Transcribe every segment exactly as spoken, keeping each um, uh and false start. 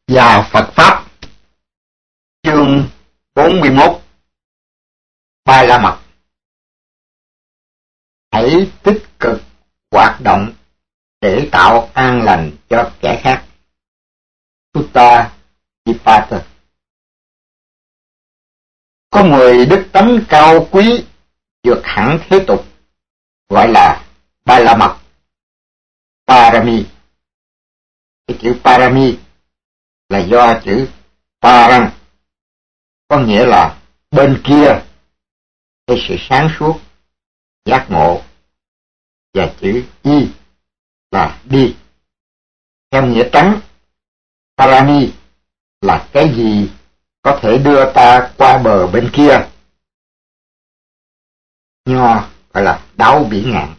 và Phật Pháp. Chương bốn mươi mốt. Ba La Mật. Hãy tích cực hoạt động để tạo an lành cho kẻ khác. Sutta Dipata. Có mười đức tánh cao quý vượt hẳn thế tục, gọi là Ba La Mật, Parami. Cái chữ Parami là do chữ Parang, có nghĩa là bên kia, hay sự sáng suốt, giác ngộ, và chữ Y là đi. Theo nghĩa trắng, Parami là cái gì có thể đưa ta qua bờ bên kia. Nho gọi là đáo bỉ ngạn.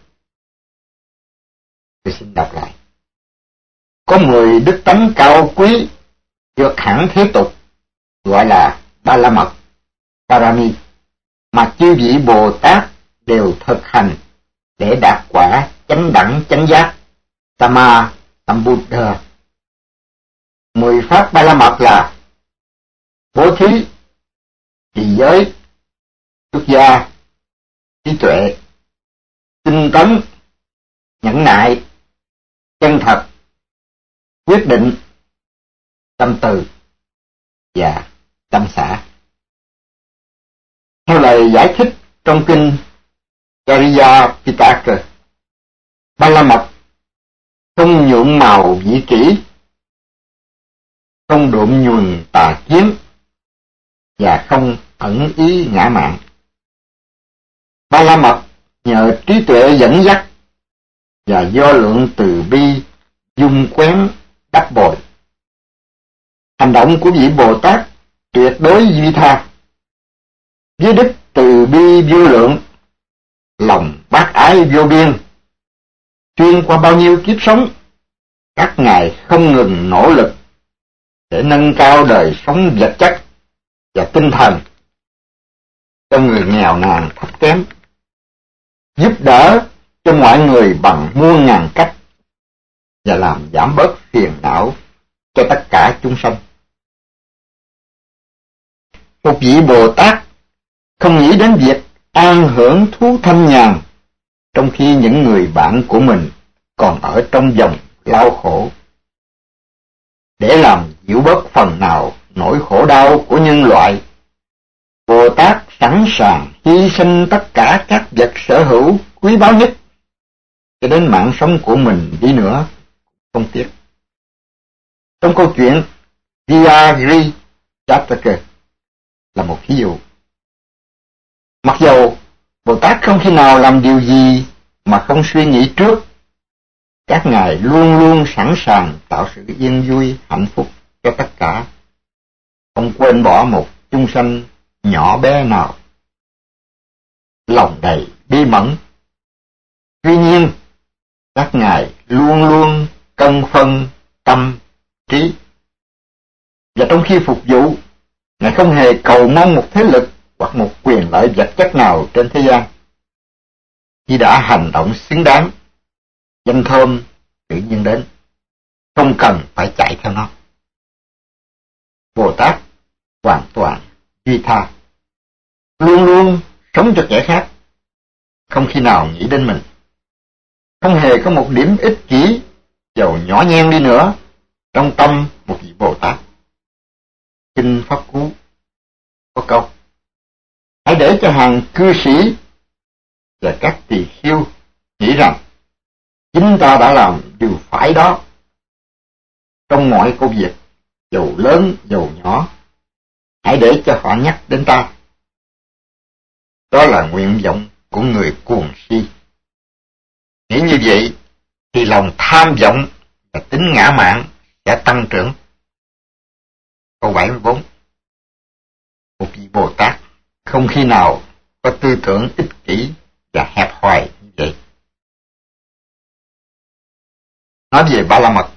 Tôi xin đọc lại. Có mười đức tánh cao quý vượt hẳn thế tục, gọi là Ba La Mật, Parami, mà chư vị Bồ Tát đều thực hành để đạt quả chánh đẳng chánh giác, Tama Sambuddha. Mười pháp Ba La Mật là bố thí, trì giới, xuất gia, trí tuệ, tinh tấn, nhẫn nại, chân thật, quyết định, tâm từ và tâm xả. Theo lời giải thích trong kinh Jariya Pitaka, Ba La Mật không nhuộm màu vị kỷ, không độn nhuần tà kiến, và không ẩn ý ngã mạn. Ba La Mật nhờ trí tuệ dẫn dắt và do lượng từ bi dung quén đắp bồi. Hành động của vị Bồ Tát tuyệt đối duy tha, với đức từ bi vô lượng, lòng bác ái vô biên. Xuyên qua bao nhiêu kiếp sống, các ngài không ngừng nỗ lực để nâng cao đời sống vật chất và tinh thần cho người nghèo nàn thấp kém, giúp đỡ cho mọi người bằng muôn ngàn cách, và làm giảm bớt phiền não cho tất cả chúng sanh. Một vị Bồ Tát không nghĩ đến việc an hưởng thú thanh nhàn, trong khi những người bạn của mình còn ở trong vòng lao khổ. Để làm dịu bớt phần nào nỗi khổ đau của nhân loại, Bồ Tát sẵn sàng hy sinh tất cả các vật sở hữu quý báu nhất, cho đến mạng sống của mình đi nữa, không tiếc. Trong câu chuyện Vyagri Jataka là một ví dụ. Mặc dầu Bồ Tát không khi nào làm điều gì mà không suy nghĩ trước, các ngài luôn luôn sẵn sàng tạo sự yên vui, hạnh phúc cho tất cả, không quên bỏ một chúng sanh nhỏ bé nào. Lòng đầy bi mẫn. Tuy nhiên, các ngài luôn luôn cân phân tâm trí, và trong khi phục vụ, ngài không hề cầu mong một thế lực hoặc một quyền lợi vật chất nào trên thế gian. Khi đã hành động xứng đáng, danh thơm tự nhiên đến, không cần phải chạy theo nó. Bồ Tát hoàn toàn duy tha, luôn luôn sống cho kẻ khác, không khi nào nghĩ đến mình, không hề có một điểm ích kỷ dầu nhỏ nhen đi nữa trong tâm một vị Bồ Tát. Kinh Pháp Cú có câu: hãy để cho hàng cư sĩ và các tỳ khưu nghĩ rằng chính ta đã làm điều phải đó trong mọi công việc, dầu lớn dầu nhỏ. Hãy để cho họ nhắc đến ta. Đó là nguyện vọng của người cuồng si. Nghĩ như vậy thì lòng tham vọng và tính ngã mạn sẽ tăng trưởng. Câu bảy mươi bốn. Một vị Bồ Tát không khi nào có tư tưởng ích kỷ và hẹp hòi như vậy. Nói về Ba La Mật.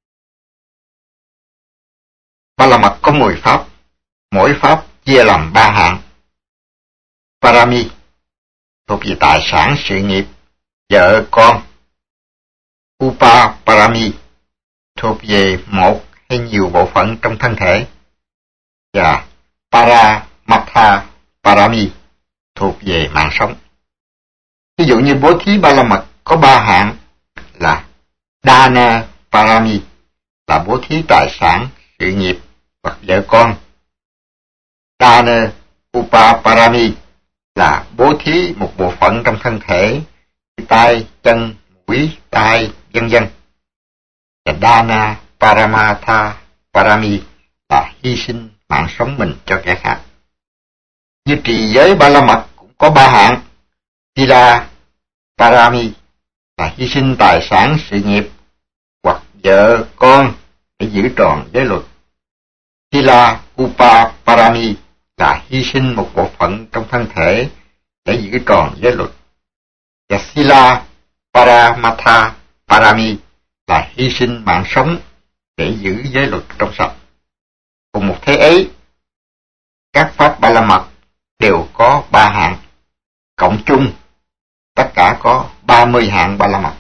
Ba La Mật có mười pháp, mỗi pháp chia làm ba hạng. Parami thuộc về tài sản sự nghiệp, vợ con. Upa Parami thuộc về một hay nhiều bộ phận trong thân thể, và Paramatha Parami thuộc về mạng sống. Ví dụ như bố thí Ba La Mật có ba hạng là Dana Parami là bố thí tài sản, sự nghiệp hoặc vợ con. Dana Upaparami là bố thí một bộ phận trong thân thể, tay, chân, mũi, tai, vân vân. Và Dana Paramatha Parami là hy sinh mạng sống mình cho kẻ khác. Như trì giới Ba La Mật cũng có ba hạng. Sila Parami là hy sinh tài sản, sự nghiệp hoặc vợ con để giữ tròn giới luật. Sila Upaparami là hy sinh một bộ phận trong thân thể để giữ tròn giới luật. Và Sila Paramatha Parami là hy sinh mạng sống để giữ giới luật trong sạch. Cùng một thế ấy, các pháp Ba La Mật đều có ba hạng, cộng chung tất cả có ba mươi hạng Ba La Mật.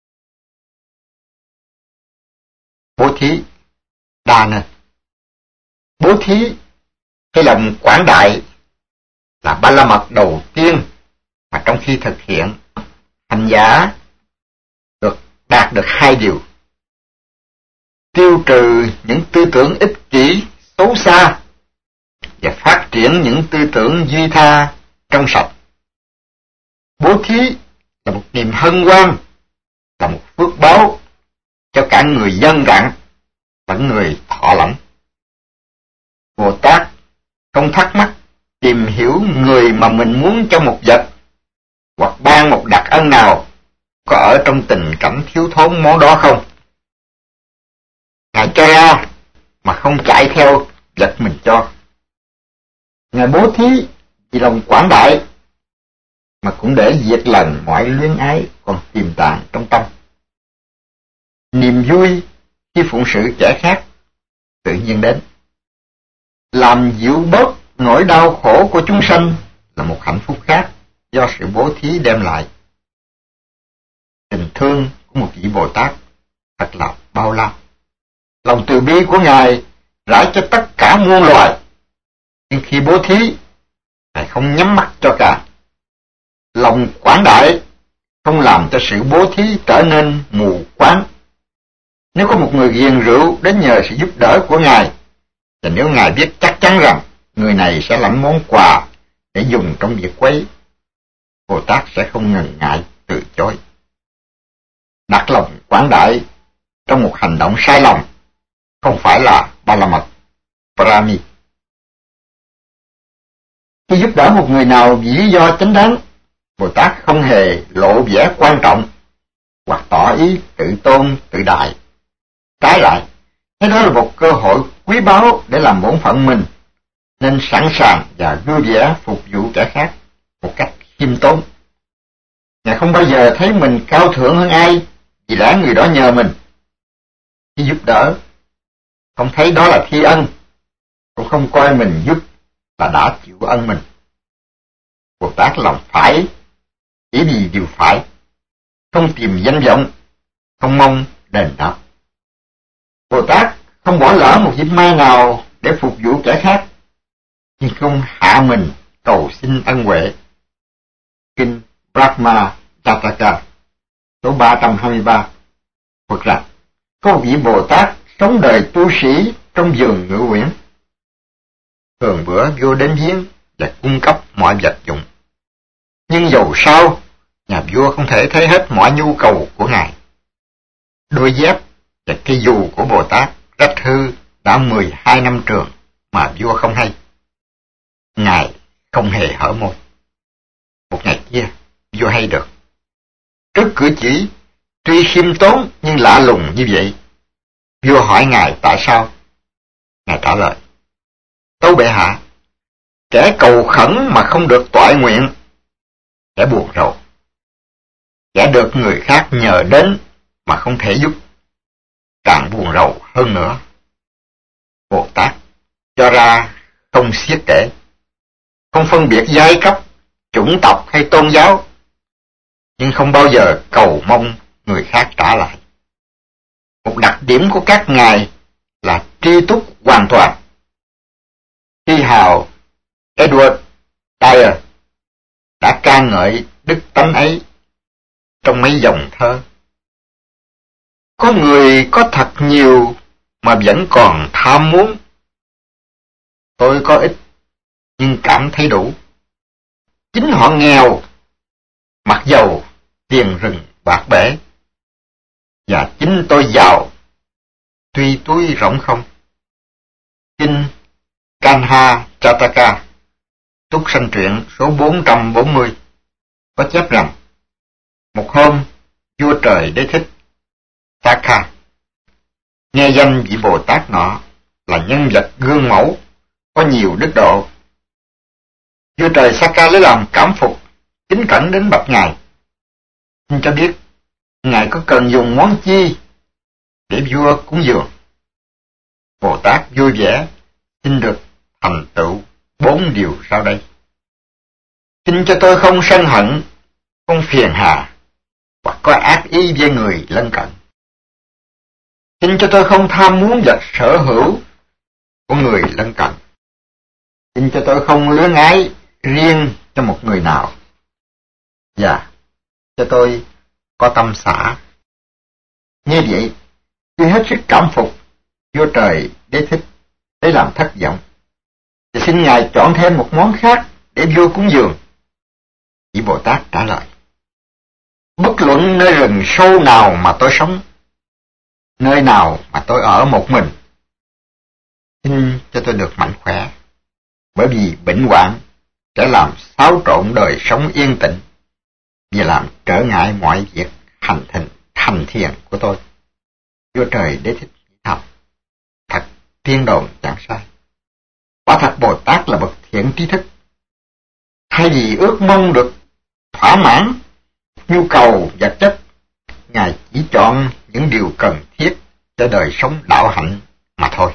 Bố thí Dana. Bố thí hay lòng quảng đại là Ba La Mật đầu tiên mà trong khi thực hiện, hành giả được đạt được hai điều: tiêu trừ những tư tưởng ích kỷ, xấu xa và phát triển những tư tưởng duy tha, trong sạch. Bố thí là một niềm hân hoan, là một phước báo cho cả người dân rạng lẫn người thọ lãnh. Bồ Tát không thắc mắc tìm hiểu người mà mình muốn cho một vật hoặc ban một đặc ân nào có ở trong tình cảnh thiếu thốn món đó không. Ngài cho ra mà không chạy theo vật mình cho. Ngài bố thí vì lòng quảng đại mà cũng để diệt lần mọi luyến ái còn tiềm tàng trong tâm. Niềm vui khi phụng sự kẻ khác tự nhiên đến. Làm dịu bớt nỗi đau khổ của chúng sanh là một hạnh phúc khác do sự bố thí đem lại. Tình thương của một vị Bồ Tát thật là bao la. Lòng từ bi của Ngài rải cho tất cả muôn loài, nhưng khi bố thí, Ngài không nhắm mắt cho cả. Lòng quảng đại không làm cho sự bố thí trở nên mù quáng. Nếu có một người ghiền rượu đến nhờ sự giúp đỡ của Ngài, và nếu Ngài biết chắc chắn rằng người này sẽ lãnh món quà để dùng trong việc quấy, Bồ Tát sẽ không ngần ngại từ chối. Đặt lòng quảng đại trong một hành động sai lầm không phải là Ba La Mật Parami. Khi giúp đỡ một người nào vì lý do chính đáng, Bồ Tát không hề lộ vẻ quan trọng hoặc tỏ ý tự tôn tự đại. Trái lại, thế đó là một cơ hội quý báu để làm bổn phận mình, nên sẵn sàng và vui vẻ phục vụ kẻ khác một cách khiêm tốn. Ngài không bao giờ thấy mình cao thượng hơn ai vì lẽ người đó nhờ mình. Khi giúp đỡ, không thấy đó là thi ân, cũng không coi mình giúp là đã chịu ân mình. Bồ Tát làm phải chỉ vì điều phải, không tìm danh vọng, không mong đền đáp. Bồ Tát không bỏ lỡ một dịp may nào để phục vụ kẻ khác, nhưng không hạ mình cầu xin ân huệ. Kinh Brahma Jataka số ba trăm hai mươi ba thuật rằng có một vị Bồ Tát sống đời tu sĩ trong vườn Ngự Uyển. Thường bữa vua đến viếng và cung cấp mọi vật dụng, nhưng dầu sao nhà vua không thể thấy hết mọi nhu cầu của ngài. Đôi dép và cây dù của Bồ Tát rách hư đã mười hai năm trường mà vua không hay. Ngài không hề hở môi. Một ngày kia, vua hay được. Trước cử chỉ tuy khiêm tốn nhưng lạ lùng như vậy, vua hỏi ngài tại sao. Ngài trả lời: Tâu bệ hạ, kẻ cầu khẩn mà không được toại nguyện, kẻ buồn rầu. Kẻ được người khác nhờ đến mà không thể giúp, càng buồn rầu hơn nữa. Bồ Tát cho ra không xiết kể, không phân biệt giai cấp, chủng tộc hay tôn giáo, nhưng không bao giờ cầu mong người khác trả lại. Một đặc điểm của các ngài là tri túc hoàn toàn. Thi hào Edward Dyer đã ca ngợi đức tánh ấy trong mấy dòng thơ. Có người có thật nhiều mà vẫn còn tham muốn. Tôi có ít nhưng cảm thấy đủ. Chính họ nghèo, mặc dầu tiền rừng bạc bể, và chính tôi giàu, tuy túi rỗng không. Kinh Kanha Chataka, Túc Sanh Truyện số bốn trăm bốn mươi có chép rằng, một hôm vua trời Đế Thích Sakha nghe danh vị Bồ Tát nọ là nhân vật gương mẫu, có nhiều đức độ. Vua trời Sakha lấy làm cảm phục, kính cẩn đến bạch ngài, xin cho biết ngài có cần dùng món chi để vua cúng dường. Bồ Tát vui vẻ xin được thành tựu bốn điều sau đây: xin cho tôi không sân hận, không phiền hà hoặc có ác ý với người lân cận. Xin cho tôi không tham muốn vật sở hữu của người lân cận. Xin cho tôi không luyến ái riêng cho một người nào, và cho tôi có tâm xả. Như vậy, tôi hết sức cảm phục vua trời Đế Thích để làm thất vọng, thì xin ngài chọn thêm một món khác để vua cúng dường. Vị Bồ Tát trả lời: bất luận nơi rừng sâu nào mà tôi sống, nơi nào mà tôi ở một mình, xin cho tôi được mạnh khỏe, bởi vì bệnh hoạn sẽ làm xáo trộn đời sống yên tĩnh và làm trở ngại mọi việc hành thịnh thành thiền của tôi. Vua trời Đế Thích nghĩ thầm, thật tiên đồn chẳng sai. Quả thật Bồ Tát là bậc thiện trí thức. Thay vì ước mong được thỏa mãn nhu cầu vật chất, ngài chỉ chọn những điều cần thiết cho đời sống đạo hạnh mà thôi.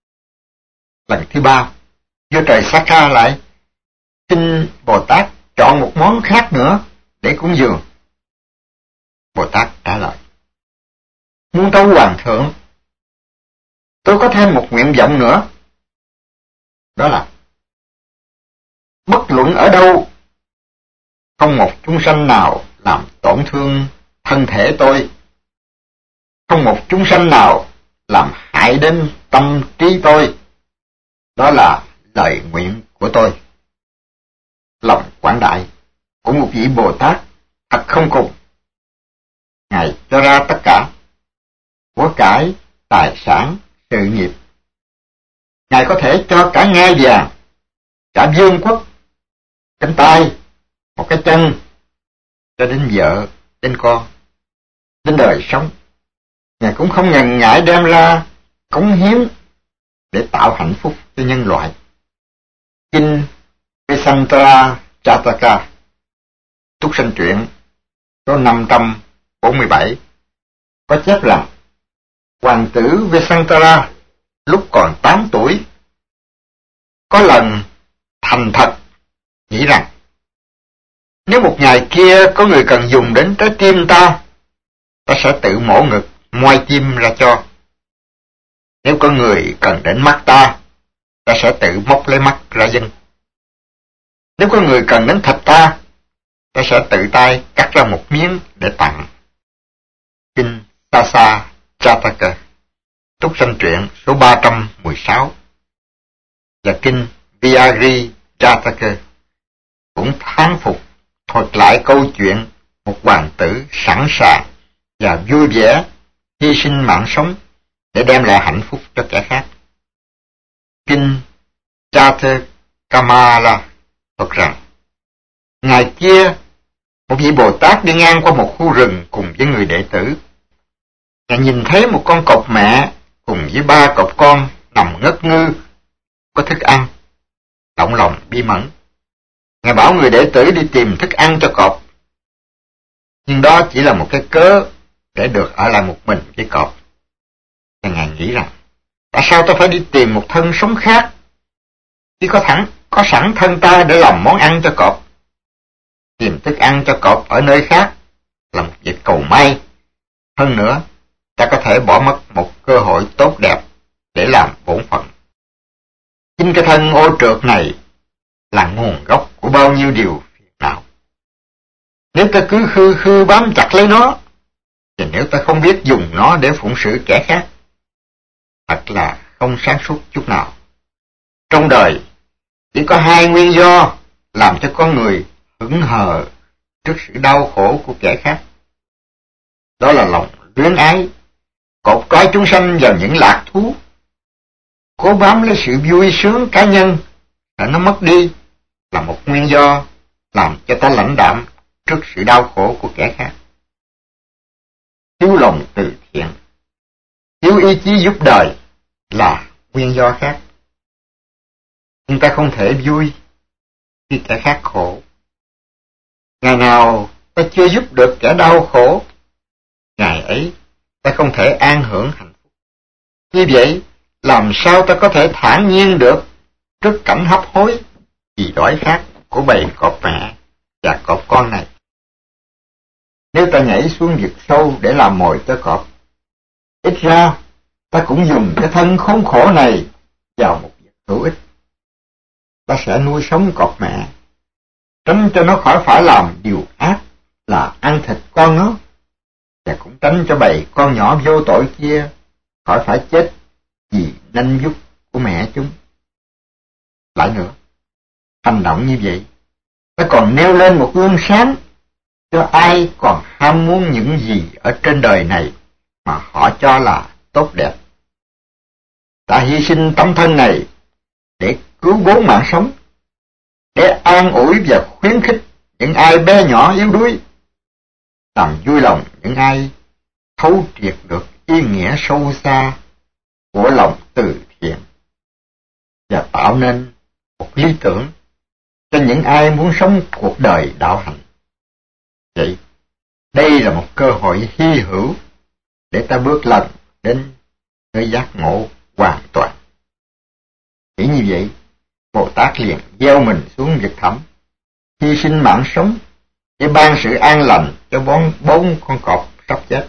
Lần thứ ba, vua trời Sakha lại xin Bồ Tát chọn một món khác nữa để cúng dường. Bồ Tát trả lời: muôn tâu hoàng thượng, tôi có thêm một nguyện vọng nữa, đó là bất luận ở đâu, không một chúng sanh nào làm tổn thương thân thể tôi, không một chúng sanh nào làm hại đến tâm trí tôi. Đó là lời nguyện của tôi. Lòng quảng đại của một vị Bồ Tát thật không cùng. Ngài cho ra tất cả, của cải, tài sản, sự nghiệp. Ngài có thể cho cả ngai vàng, cả vương quốc, cánh tay, một cái chân, cho đến vợ, đến con, đến đời sống. Ngài cũng không ngần ngại đem ra cống hiến để tạo hạnh phúc cho nhân loại. Kinh Vesantara Chataka, Túc Sanh Truyện số năm trăm bốn mươi bảy có chép rằng, hoàng tử Vesantara lúc còn tám tuổi có lần thành thật nghĩ rằng, nếu một ngày kia có người cần dùng đến trái tim ta, ta sẽ tự mổ ngực moi tim ra cho. Nếu có người cần đến mắt ta, ta sẽ tự móc lấy mắt ra dâng. Nếu có người cần đến thịt ta, ta sẽ tự tay cắt ra một miếng để tặng. Kinh Sasa Chataka, Túc Sanh Truyện số ba trăm mười sáu và kinh Vyagri Jataka cũng thán phục thuật lại câu chuyện một hoàng tử sẵn sàng và vui vẻ hy sinh mạng sống để đem lại hạnh phúc cho kẻ khác. Kinh Chatkamala thuật rằng, ngày kia một vị Bồ Tát đi ngang qua một khu rừng cùng với người đệ tử. Ngài nhìn thấy một con cọp mẹ cùng với ba cọp con nằm ngất ngư, có thức ăn, động lòng bi mẫn. Ngài bảo người đệ tử đi tìm thức ăn cho cọp, nhưng đó chỉ là một cái cớ để được ở lại một mình với cọp. Và Ngài nghĩ rằng, tại sao tôi phải đi tìm một thân sống khác, khi có thẳng có sẵn thân ta để làm món ăn cho cọp. Tìm thức ăn cho cọp ở nơi khác là một việc cầu may. Hơn nữa, ta có thể bỏ mất một cơ hội tốt đẹp để làm Chính cái thân ô trượt này là nguồn gốc của bao nhiêu điều phiền não. Nếu ta cứ khư khư bám chặt lấy nó, thì nếu ta không biết dùng nó để phụng sự kẻ khác, thật là không sáng suốt chút nào. Trong đời, chỉ có hai nguyên do làm cho con người hững hờ trước sự đau khổ của kẻ khác. Đó là lòng luyến ái, cột trói chúng sanh vào những lạc thú, cố bám lấy sự vui sướng cá nhân, để nó mất đi, là một nguyên do làm cho ta lãnh đạm trước sự đau khổ của kẻ khác. Thiếu lòng từ thiện, thiếu ý chí giúp đời là nguyên do khác. Nhưng ta không thể vui khi kẻ khác khổ. Ngày nào ta chưa giúp được kẻ đau khổ, ngày ấy ta không thể an hưởng hạnh phúc. Như vậy, làm sao ta có thể thản nhiên được trước cảnh hấp hối vì đói khát của bầy cọp mẹ và cọp con này? Nếu ta nhảy xuống vực sâu để làm mồi cho cọp, ít ra ta cũng dùng cái thân khốn khổ này vào một việc hữu ích. Ta sẽ nuôi sống cọp mẹ, tránh cho nó khỏi phải làm điều ác là ăn thịt con nó, và cũng tránh cho bầy con nhỏ vô tội kia khỏi phải chết vì nanh vuốt của mẹ chúng. Lại nữa, hành động như vậy, ta còn nêu lên một gương sáng cho ai còn ham muốn những gì ở trên đời này mà họ cho là tốt đẹp. Ta hy sinh tấm thân này để cứu bốn mạng sống, để an ủi và khuyến khích những ai bé nhỏ yếu đuối, làm vui lòng những ai thấu triệt được ý nghĩa sâu xa của lòng từ thiện, và tạo nên một lý tưởng cho những ai muốn sống cuộc đời đạo hạnh. Vậy, đây là một cơ hội hy hữu để ta bước lần đến nơi giác ngộ hoàn toàn. Chỉ như vậy, Bồ Tát liền gieo mình xuống vực thẳm, hy sinh mạng sống để ban sự an lành cho bốn, bốn con cọp sắp chết.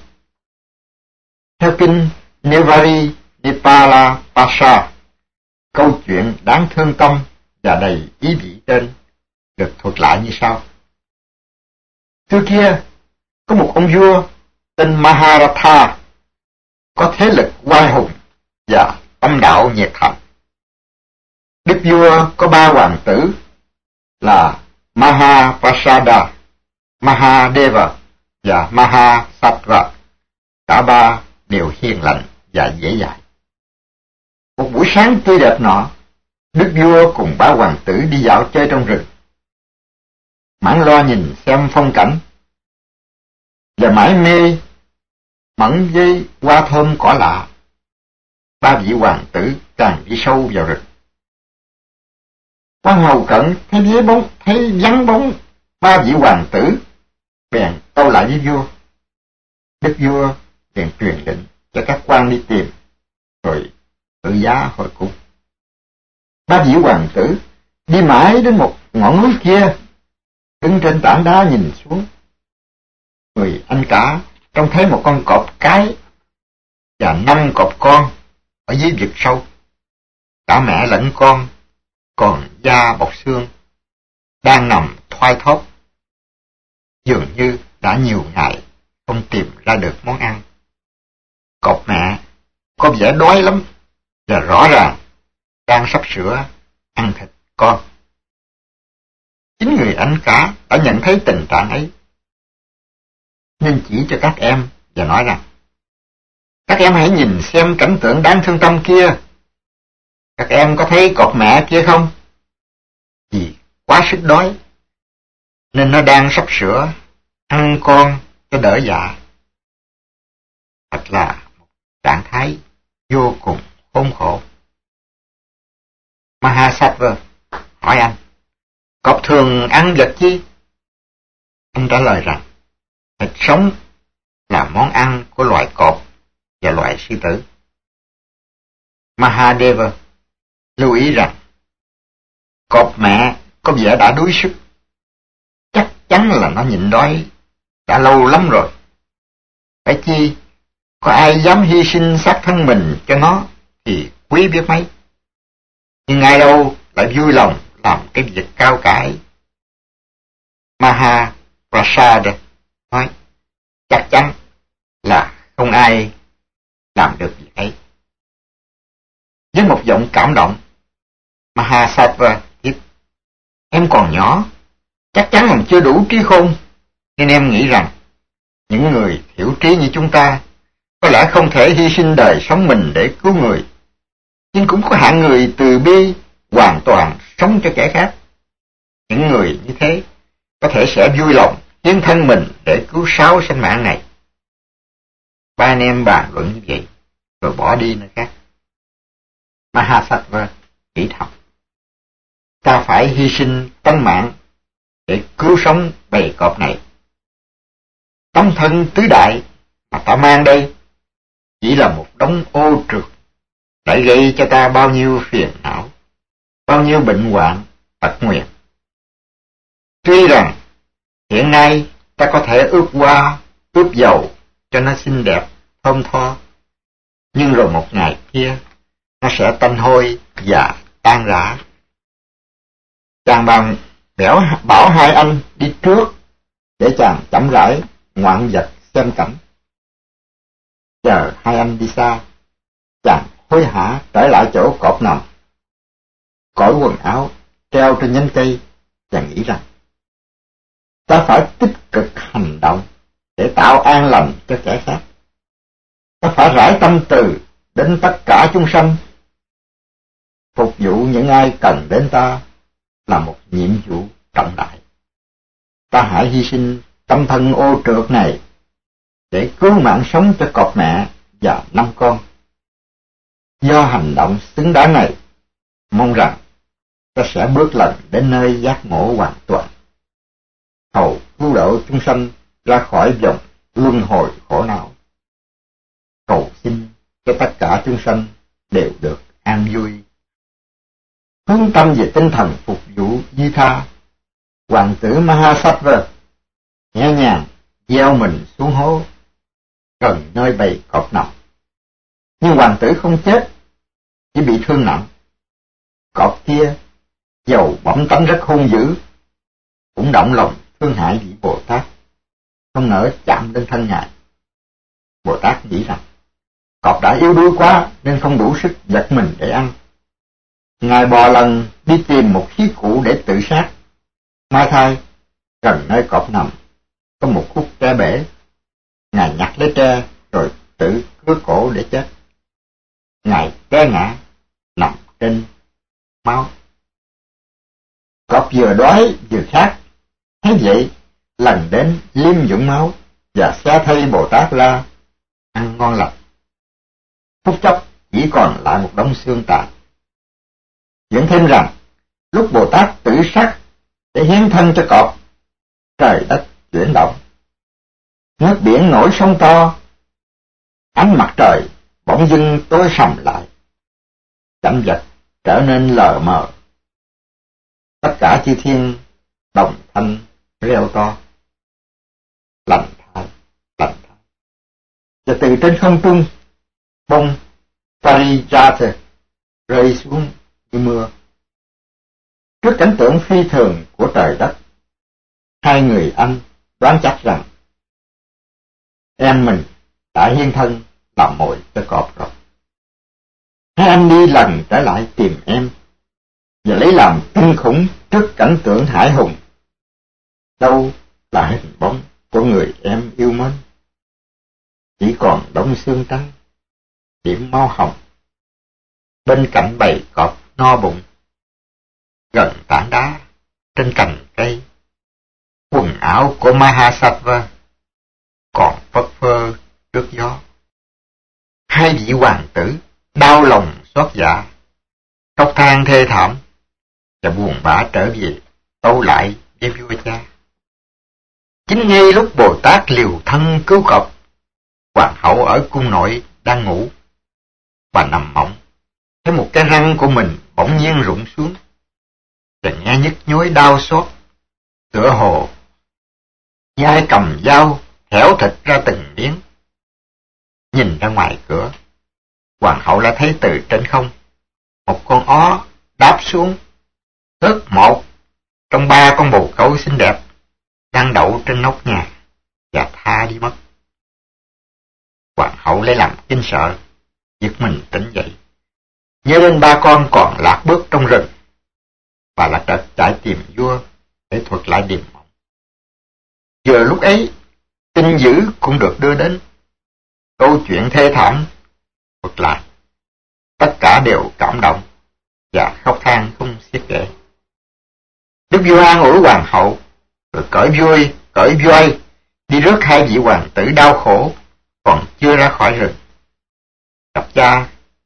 Theo kinh Nevari Nipala Pasha, câu chuyện đáng thương tâm và đầy ý vị trên được thuật lại như sau. Xưa kia, có một ông vua tên Maharatha, có thế lực oai hùng và tâm đạo nhiệt thành. Đức vua có ba hoàng tử là Mahaprasada, Mahadeva và Mahasattva. Cả ba đều hiền lành và dễ dãi. Một buổi sáng tươi đẹp nọ, đức vua cùng ba hoàng tử đi dạo chơi trong rừng. Mãn lo nhìn xem phong cảnh, và mãi mê mẫn với hoa thơm cỏ lạ. Ba vị hoàng tử càng đi sâu vào rừng. Quan hầu cận thấy vắng bóng, thấy vắng bóng ba vị hoàng tử, bèn tâu lại với vua. Đức vua liền truyền lệnh cho các quan đi tìm, rồi tự giá hồi cung. Ba vị hoàng tử đi mãi đến một ngọn núi kia, đứng trên tảng đá nhìn xuống. Người anh cả trông thấy một con cọp cái và năm cọp con ở dưới vực sâu. Cả mẹ lẫn con còn da bọc xương, đang nằm thoai thóp, dường như đã nhiều ngày không tìm ra được món ăn. Cọp mẹ có vẻ đói lắm và rõ ràng đang sắp sửa ăn thịt con. Chính người anh cả đã nhận thấy tình trạng ấy, nên chỉ cho các em và nói rằng: các em hãy nhìn xem cảnh tượng đáng thương tâm kia. Các em có thấy cọp mẹ kia không? Vì quá sức đói nên nó đang sắp sửa ăn con cho đỡ dạ. Thật là một trạng thái vô cùng khốn khổ. Mahasattva hỏi anh: cọp thường ăn vật chi? Anh trả lời rằng thịt sống là món ăn của loài cọp và loài sư tử. Mahadeva lưu ý rằng cọp mẹ có vẻ đã đuối sức, chắc chắn là nó nhịn đói đã lâu lắm rồi. Phải chi có ai dám hy sinh xác thân mình cho nó thì quý biết mấy. nhưng ai đâu lại vui lòng làm cái việc cao cả ấy. Mahaprasad nói, chắc chắn là không ai làm được việc ấy. Với một giọng cảm động, Mahasattva tiếp, em còn nhỏ, chắc chắn còn chưa đủ trí khôn, nên em nghĩ rằng những người thiểu trí như chúng ta có lẽ không thể hy sinh đời sống mình để cứu người, nhưng cũng có hạng người từ bi hoàn toàn sống cho kẻ khác. Những người như thế có thể sẽ vui lòng hiến thân mình để cứu sáu sinh mạng này. Ba anh em bàn luận như vậy rồi bỏ đi nơi khác. Mahasattva nghĩ thầm, ta phải hy sinh tánh mạng để cứu sống bầy cọp này. Tấm thân tứ đại mà ta mang đây chỉ là một đống ô trượt, đã gây cho ta bao nhiêu phiền não, bao nhiêu bệnh hoạn, tật nguyền. Tuy rằng hiện nay ta có thể ướp hoa, ướp dầu cho nó xinh đẹp, thơm tho, nhưng rồi một ngày kia nó sẽ tanh hôi và tan rã. Chàng bàn bẻo bảo hai anh đi trước để chàng chậm rãi ngoạn vật xem cảnh. Chờ hai anh đi xa, chàng hối hả trở lại chỗ cọp nằm, cởi quần áo treo trên nhánh cây. Chàng nghĩ rằng ta phải tích cực hành động để tạo an lành cho kẻ khác. Ta phải rải tâm từ đến tất cả chúng sanh. Phục vụ những ai cần đến ta là một nhiệm vụ trọng đại. Ta hãy hy sinh tâm thân ô trượt này để cứu mạng sống cho cọp mẹ và năm con. Do hành động xứng đáng này, mong rằng ta sẽ bước lần đến nơi giác ngộ hoàn toàn, hầu cứu độ chúng sanh ra khỏi vòng luân hồi khổ não. Cầu xin cho tất cả chúng sanh đều được an vui. Hướng tâm về tinh thần phục vụ di tha, hoàng tử Mahasattva nhẹ nhàng gieo mình xuống hố gần nơi bầy cọp nằm. Nhưng hoàng tử không chết, chỉ bị thương nặng. Cọp kia dầu bẩm tánh rất hung dữ, cũng động lòng thương hại vị Bồ Tát, không nỡ chạm lên thân ngài. Bồ Tát nghĩ rằng cọp đã yếu đuối quá nên không đủ sức giật mình để ăn. Ngài bò lần đi tìm một khí cụ để tự sát. Mai thay, gần nơi cọp nằm có một khúc tre bể. Ngài nhặt lấy tre rồi tự cứa cổ để chết. Ngài té ngã nằm trên máu. Cọp vừa đói vừa khát, thấy vậy lần đến liêm dũng máu và xé thây Bồ Tát La ăn ngon lành. Phút chốc chỉ còn lại một đống xương tàn. Dẫn thêm rằng lúc Bồ Tát tự sát để hiến thân cho cọp, trời đất chuyển động, nước biển nổi sóng to, ánh mặt trời bỗng dưng tối sầm lại, cảnh vật trở nên lờ mờ. Tất cả chư thiên đồng thanh reo to, lành thay, lành thay. Và từ trên không trung, bông Parijata rơi xuống như mưa. Trước cảnh tượng phi thường của trời đất, hai người anh đoán chắc rằng em mình đã hiến thân làm mồi cho cọp rồi. Hai anh đi lần trở lại tìm em và lấy làm kinh khủng trước cảnh tượng hãi hùng. Đâu là hình bóng của người em yêu mến, chỉ còn đống xương trắng, điểm máu hồng. Bên cạnh bầy cọp no bụng, gần tảng đá, trên cành cây, quần áo của Mahasattva còn phất phơ trước gió. Hai vị hoàng tử đau lòng xót dạ, khóc than thê thảm và buồn bã trở về tâu lại với vua cha. Chính ngay lúc Bồ Tát liều thân cứu cọp, hoàng hậu ở cung nội đang ngủ. Bà nằm mộng, thấy một cái răng của mình bỗng nhiên rụng xuống, và nghe nhức nhối đau xót, tựa hồ như ai cầm dao thẻo thịt ra từng miếng. Nhìn ra ngoài cửa, hoàng hậu đã thấy từ trên không một con ó đáp xuống ước một trong ba con bồ câu xinh đẹp đang đậu trên nóc nhà và tha đi mất. Hoàng hậu lấy làm kinh sợ, giật mình tỉnh dậy, nhớ đến ba con còn lạc bước trong rừng. Bà là trật chạy tìm vua để thuật lại điềm mộng. Vừa lúc ấy, tin dữ cũng được đưa đến. Câu chuyện thê thảm thuật lại, tất cả đều cảm động và khóc than không xiết kể. Đức vua an ủi hoàng hậu, rồi cởi vui, cởi voi, đi rước hai vị hoàng tử đau khổ, còn chưa ra khỏi rừng. Gặp cha,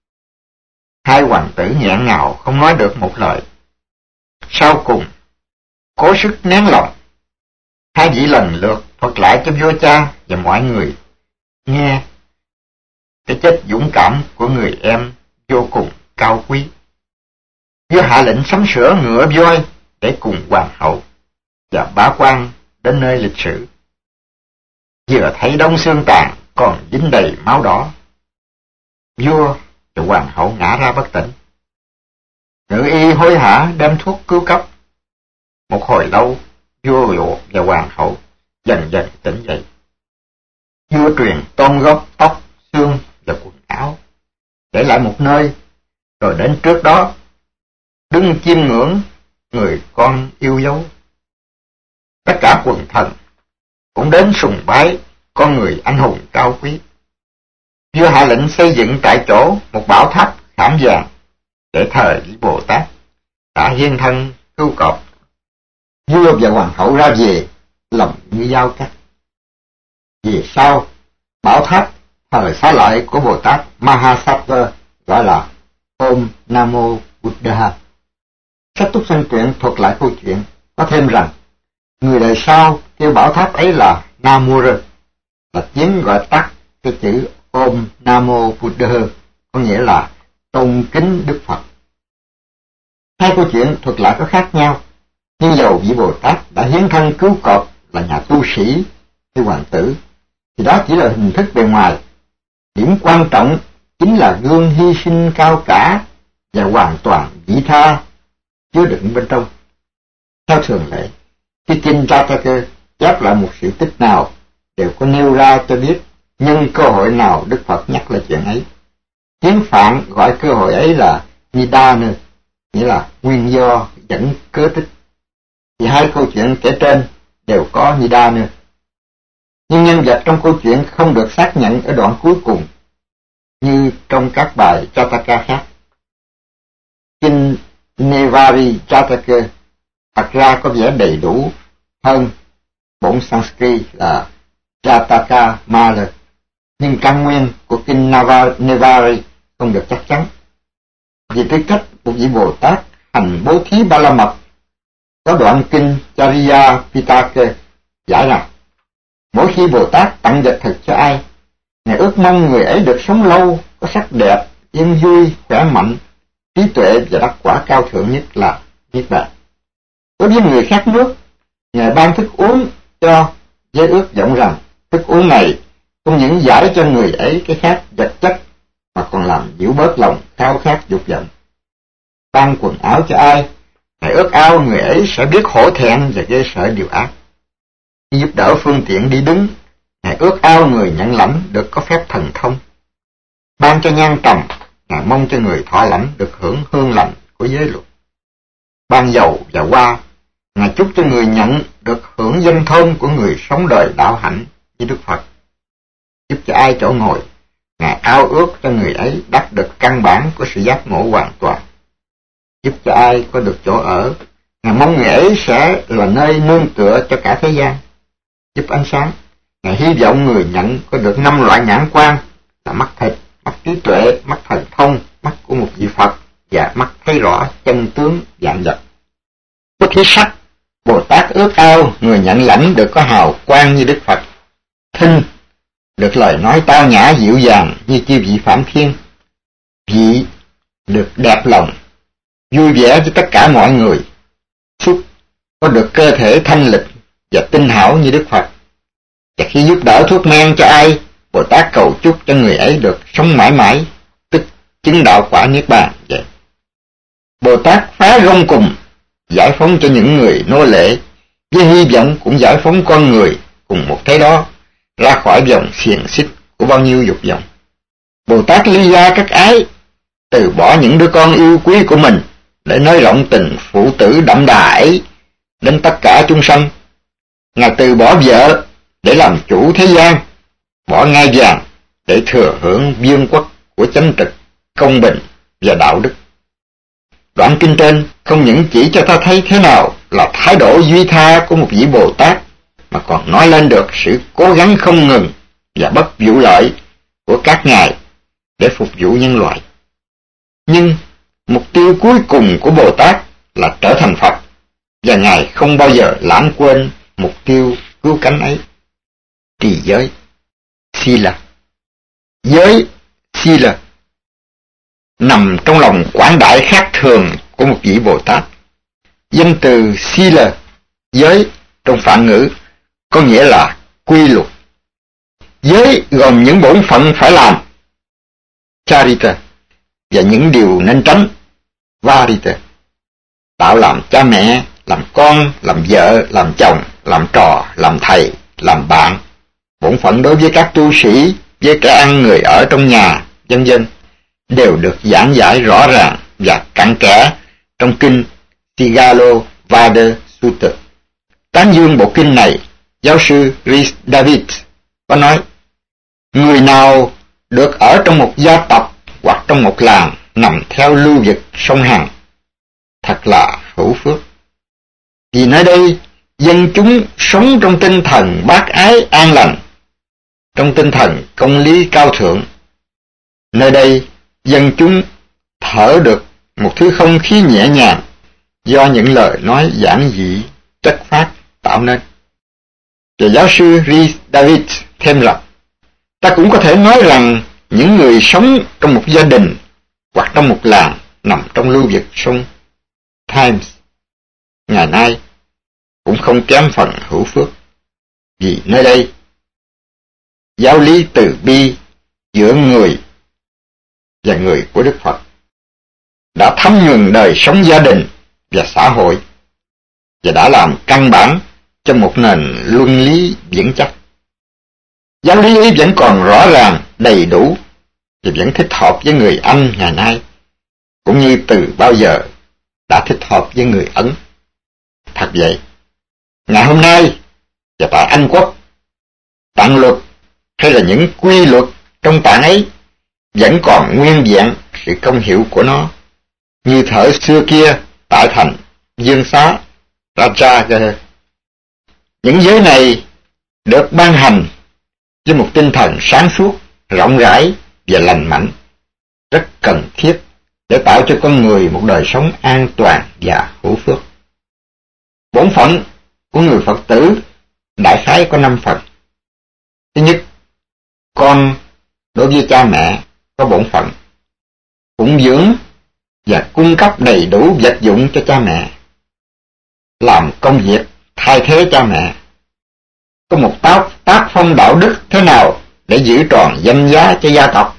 hai hoàng tử nghẹn ngào không nói được một lời. Sau cùng, cố sức nén lòng, hai vị lần lượt thuật lại cho vua cha và mọi người nghe cái chết dũng cảm của người em vô cùng cao quý. Vua hạ lệnh sắm sửa ngựa voi để cùng hoàng hậu và bá quan đến nơi lịch sử. Vừa thấy đống xương tàn còn dính đầy máu đỏ, vua và hoàng hậu ngã ra bất tỉnh. Ngự y hối hả đem thuốc cứu cấp. Một hồi lâu, vua và hoàng hậu dần dần tỉnh dậy. Vua truyền tôm góp tóc, xương và quần áo, để lại một nơi, rồi đến trước đó, đứng chiêm ngưỡng người con yêu dấu. Tất cả quần thần cũng đến sùng bái con người anh hùng cao quý. Vua hạ lệnh xây dựng tại chỗ một bảo tháp khảm vàng để thờ vị Bồ Tát đã hiến thân cứu cọp. Vua và hoàng hậu ra về lòng như dao cắt. Về sau, bảo tháp thờ xá lợi của Bồ Tát Mahasattva gọi là Om Namo Buddha. Sách Túc Sanh Truyện thuật lại câu chuyện, có thêm rằng người đời sau kêu bảo tháp ấy là Namura, là tiếng gọi tắt cái chữ Om Namo Buddha, có nghĩa là tôn kính Đức Phật. Hai câu chuyện thuật lại có khác nhau, nhưng dầu vị Bồ Tát đã hiến thân cứu cọp là nhà tu sĩ hay hoàng tử, thì đó chỉ là hình thức bề ngoài. Điểm quan trọng chính là gương hy sinh cao cả và hoàn toàn vị tha chứa đựng bên trong. Theo thường lệ, khi kinh Jataka chép lại một sự tích nào đều có nêu ra cho biết nhân cơ hội nào Đức Phật nhắc lại chuyện ấy. Hiến Phạn gọi cơ hội ấy là Nidana, nghĩa là nguyên do dẫn cớ tích. Thì hai câu chuyện kể trên đều có Nidana. Nhưng nhân vật trong câu chuyện không được xác nhận ở đoạn cuối cùng, như trong các bài Jataka khác. Kinh Nevari Jataka thật ra có vẻ đầy đủ hơn bổn Sanskrit là Jataka Mala, nhưng căn nguyên của kinh Nevari không được chắc chắn. Vì tư cách của vị Bồ Tát hành bố thí ba la mật, có đoạn kinh Chariya Pitaka giải rằng mỗi khi Bồ Tát tặng vật thực cho ai, Ngài ước mong người ấy được sống lâu, có sắc đẹp, yên vui, khỏe mạnh, trí tuệ và đắc quả cao thượng nhất là Niết Bàn. Đối với người khát nước, Ngài ban thức uống cho với ước vọng rằng thức uống này không những giải cho người ấy cái khát vật chất mà còn làm dịu bớt lòng khao khát dục vọng. Ban quần áo cho ai, Ngài ước ao người ấy sẽ biết hổ thẹn và ghê sợ điều ác. Khi giúp đỡ phương tiện đi đứng, Ngài ước ao người nhận lãnh được có phép thần thông. Ban cho nhang trầm, Ngài mong cho người thọ lãnh được hưởng hương lành của giới luật. Ban dầu và hoa, Ngài chúc cho người nhận được hưởng danh thơm của người sống đời đạo hạnh như Đức Phật. Giúp cho ai chỗ ngồi, Ngài ao ước cho người ấy đắc được căn bản của sự giác ngộ hoàn toàn. Giúp cho ai có được chỗ ở, Ngài mong người ấy sẽ là nơi nương tựa cho cả thế gian. Giúp ánh sáng, Ngài hy vọng người nhận có được năm loại nhãn quan là mắt thịt, mắt trí tuệ, mắt thần thông, mắt của một vị Phật và mắt thấy rõ chân tướng vạn vật. Có khí sắc, Bồ Tát ước ao người nhận lãnh được có hào quang như Đức Phật. Thinh, được lời nói tao nhã dịu dàng như chư vị Phạm Thiên. Vị, được đẹp lòng, vui vẻ với tất cả mọi người. Xúc, có được cơ thể thanh lịch và tinh hảo như Đức Phật. Và khi giúp đỡ thuốc men cho ai, Bồ Tát cầu chúc cho người ấy được sống mãi mãi, tức chứng đạo quả Niết Bàn vậy. Bồ Tát phá gông cùm, giải phóng cho những người nô lệ, với hy vọng cũng giải phóng con người cùng một thế đó ra khỏi vòng xiềng xích của bao nhiêu dục vọng. Bồ Tát ly gia các ái, từ bỏ những đứa con yêu quý của mình để nới rộng tình phụ tử đậm đà ấy đến tất cả chúng sanh. Ngài từ bỏ vợ để làm chủ thế gian, bỏ ngai vàng để thừa hưởng vương quốc của chánh trực, công bình và đạo đức. Đoạn kinh trên không những chỉ cho ta thấy thế nào là thái độ duy tha của một vị Bồ Tát, mà còn nói lên được sự cố gắng không ngừng và bất vụ lợi của các ngài để phục vụ nhân loại. Nhưng mục tiêu cuối cùng của Bồ Tát là trở thành Phật, và ngài không bao giờ lãng quên mục tiêu cứu cánh ấy. Trì giới, Sila. Giới, Sila nằm trong lòng quảng đại khác thường của một vị Bồ Tát. Danh từ Sila, giới trong Phạn ngữ có nghĩa là quy luật. Giới gồm những bổn phận phải làm, Charita, và những điều nên tránh, Varita. Tạo làm cha mẹ, làm con, làm vợ, làm chồng, làm trò, làm thầy, làm bạn. Bổn phận đối với các tu sĩ, với kẻ ăn người ở trong nhà, vân vân đều được giảng giải rõ ràng và cặn kẽ trong kinh Sigalo Vada Sutta. Tán dương bộ kinh này, giáo sư Rhys David có nói: người nào được ở trong một gia tộc hoặc trong một làng nằm theo lưu vực sông Hằng thật là hữu phước, vì nơi đây dân chúng sống trong tinh thần bác ái an lành, trong tinh thần công lý cao thượng. Nơi đây dân chúng thở được một thứ không khí nhẹ nhàng do những lời nói giản dị chất phát tạo nên. Và giáo sư Rhys David thêm rằng, ta cũng có thể nói rằng những người sống trong một gia đình hoặc trong một làng nằm trong lưu vực sông Thames ngày nay cũng không kém phần hữu phước, vì nơi đây giáo lý từ bi giữa người và người của Đức Phật đã thấm nhuần đời sống gia đình và xã hội, và đã làm căn bản cho một nền luân lý vững chắc. Giáo lý ấy vẫn còn rõ ràng, đầy đủ và vẫn thích hợp với người Anh ngày nay, cũng như từ bao giờ đã thích hợp với người Ấn. Thật vậy, ngày hôm nay và tại Anh Quốc, tạng luật hay là những quy luật trong tạng ấy vẫn còn nguyên vẹn sự công hiệu của nó, như thời xưa kia tại thành Dương Xá Rajagaha. Những giới này được ban hành với một tinh thần sáng suốt, rộng rãi và lành mạnh, rất cần thiết để tạo cho con người một đời sống an toàn và hữu phước. Bổn phận của người Phật tử đại khái có năm phần. Thứ nhất, con đối với cha mẹ có bổn phận phụng dưỡng và cung cấp đầy đủ vật dụng cho cha mẹ, làm công việc thay thế cha mẹ, có một tác, tác phong đạo đức thế nào để giữ tròn danh giá cho gia tộc,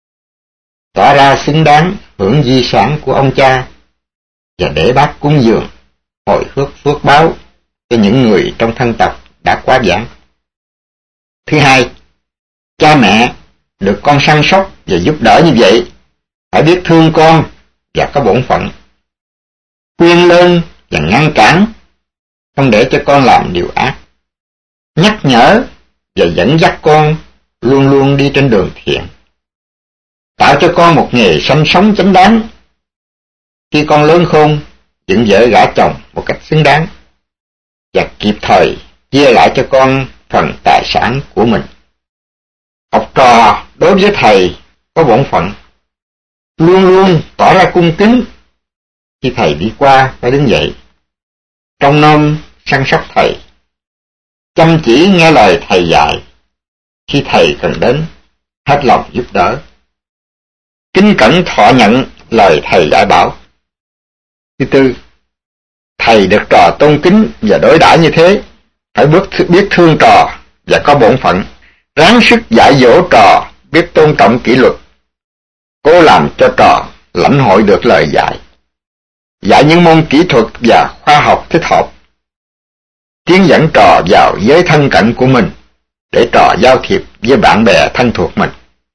tỏ ra xứng đáng hưởng di sản của ông cha, và để bác cúng dường hồi phước phước báo cho những người trong thân tộc đã quá giảng. Thứ hai, cha mẹ được con săn sóc và giúp đỡ như vậy phải biết thương con và có bổn phận, khuyên lơn và ngăn cản, không để cho con làm điều ác, nhắc nhở và dẫn dắt con luôn luôn đi trên đường thiện, tạo cho con một nghề sanh sống chánh đáng. Khi con lớn khôn, dựng vợ gả chồng một cách xứng đáng, và kịp thời chia lại cho con phần tài sản của mình. Học trò đối với thầy có bổn phận, luôn luôn tỏ ra cung kính. Khi thầy đi qua phải đứng dậy, trông nom săn sóc thầy, chăm chỉ nghe lời thầy dạy. Khi thầy cần đến, hết lòng giúp đỡ, kính cẩn thọ nhận lời thầy dạy bảo. Thứ tư, thầy được trò tôn kính và đối đãi như thế phải biết thương trò và có bổn phận, ráng sức dạy dỗ trò biết tôn trọng kỷ luật, cố làm cho trò lãnh hội được lời dạy. dạy những môn kỹ thuật và khoa học thích hợp, tiến dẫn trò vào giới thân cận của mình để trò giao thiệp với bạn bè thân thuộc mình,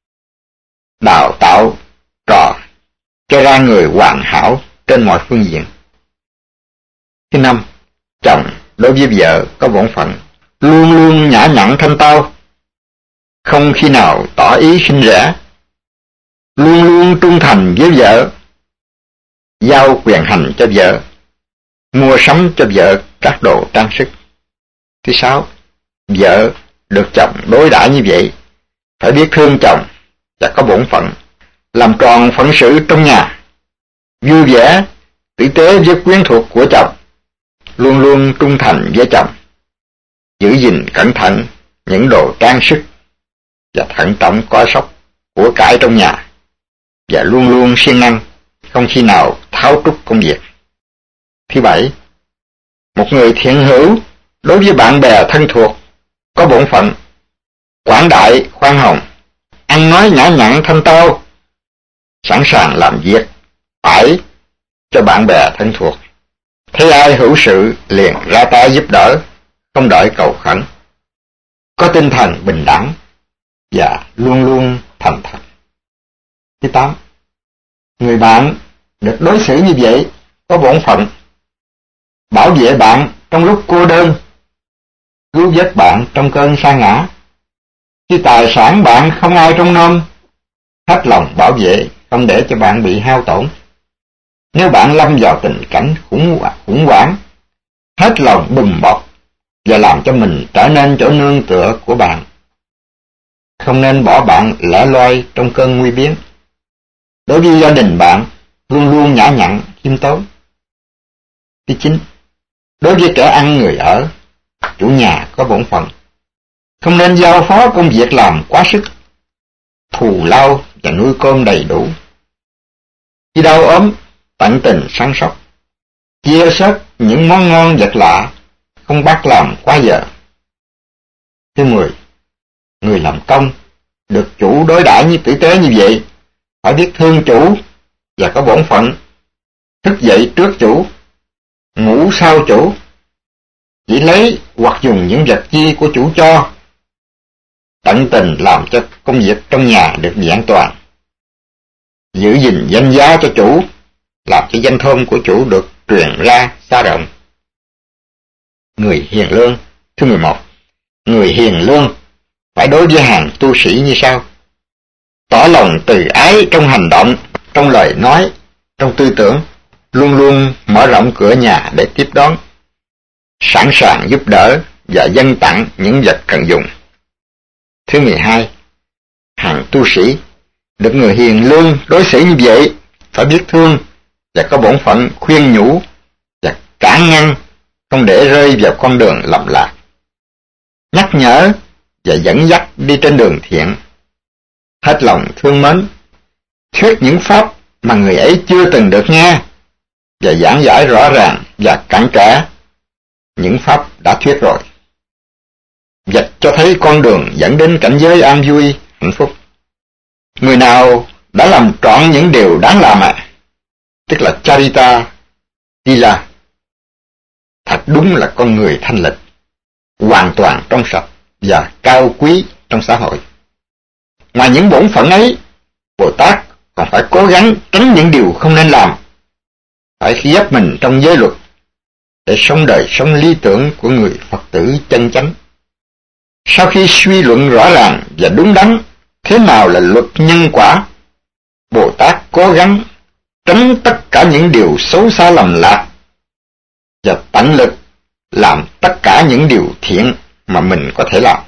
đào tạo trò cho ra người hoàn hảo trên mọi phương diện. Thứ năm, chồng đối với vợ có bổn phận luôn luôn nhã nhặn thanh tao, không khi nào tỏ ý khinh rẻ, luôn luôn trung thành với vợ, giao quyền hành cho vợ, mua sắm cho vợ các đồ trang sức. Thứ sáu, vợ được chồng đối đãi như vậy phải biết thương chồng và có bổn phận làm tròn phận sự trong nhà, vui vẻ tử tế với quyến thuộc của chồng, luôn luôn trung thành với chồng, giữ gìn cẩn thận những đồ trang sức và thận trọng coi sóc của cải trong nhà, và luôn luôn siêng năng, không khi nào tháo trút công việc. Thứ bảy, một người thiện hữu đối với bạn bè thân thuộc có bổn phận quảng đại khoan hồng, ăn nói nhã nhặn thanh tao, sẵn sàng làm việc phải cho bạn bè thân thuộc, thấy ai hữu sự liền ra tay giúp đỡ, không đợi cầu khẩn, có tinh thần bình đẳng và luôn luôn thành thật. Thứ tám, người bạn được đối xử như vậy có bổn phận bảo vệ bạn trong lúc cô đơn, cứu vớt bạn trong cơn sa ngã. Khi tài sản bạn không ai trông nom, hết lòng bảo vệ không để cho bạn bị hao tổn. Nếu bạn lâm vào tình cảnh khủng khủng hoảng, hết lòng bùm bọc và làm cho mình trở nên chỗ nương tựa của bạn. Không nên bỏ bạn lẻ loi trong cơn nguy biến. Đối với gia đình bạn, luôn luôn nhã nhặn, khiêm tốn. Thứ chín, đối với kẻ ăn người ở, chủ nhà có bổn phận không nên giao phó công việc làm quá sức, thù lao và nuôi cơm đầy đủ. Khi đau ốm, tận tình săn sóc, chia sớt những món ngon vật lạ, không bắt làm quá giờ. Thứ mười, người làm công được chủ đối đãi như tử tế như vậy phải biết thương chủ và có bổn phận thức dậy trước chủ, ngủ sau chủ, chỉ lấy hoặc dùng những vật chi của chủ cho, tận tình làm cho công việc trong nhà được vẹn toàn, giữ gìn danh giá cho chủ, làm cho danh thơm của chủ được truyền ra xa rộng. Người hiền lương. Thứ mười một, người hiền lương phải đối với hàng tu sĩ như sau: tỏ lòng từ ái trong hành động, trong lời nói, trong tư tưởng, luôn luôn mở rộng cửa nhà để tiếp đón, sẵn sàng giúp đỡ và dâng tặng những vật cần dùng. Thứ mười hai, hàng tu sĩ được người hiền lương đối xử như vậy phải biết thương và có bổn phận khuyên nhủ và cản ngăn, không để rơi vào con đường lầm lạc, nhắc nhở và dẫn dắt đi trên đường thiện, hết lòng thương mến, thuyết những pháp mà người ấy chưa từng được nghe và giảng giải rõ ràng và cặn kẽ những pháp đã thuyết rồi, vạch cho thấy con đường dẫn đến cảnh giới an vui, hạnh phúc. Người nào đã làm trọn những điều đáng làm à, tức là Charita Sila, thật đúng là con người thanh lịch, hoàn toàn trong sạch và cao quý trong xã hội. Ngoài những bổn phận ấy, Bồ Tát còn phải cố gắng tránh những điều không nên làm, phải ghép mình trong giới luật để sống đời sống lý tưởng của người Phật tử chân chánh. Sau khi suy luận rõ ràng và đúng đắn thế nào là luật nhân quả, Bồ Tát cố gắng tránh tất cả những điều xấu xa lầm lạc và tận lực làm tất cả những điều thiện mà mình có thể làm.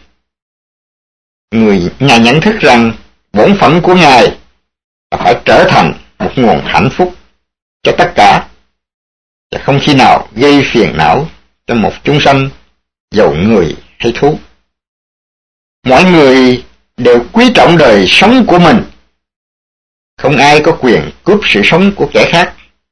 Người Ngài nhận thức rằng bổn phận của Ngài là phải trở thành một nguồn hạnh phúc cho tất cả, và không khi nào gây phiền não cho một chúng sanh, dầu người hay thú. Mọi người đều quý trọng đời sống của mình, không ai có quyền cướp sự sống của kẻ khác.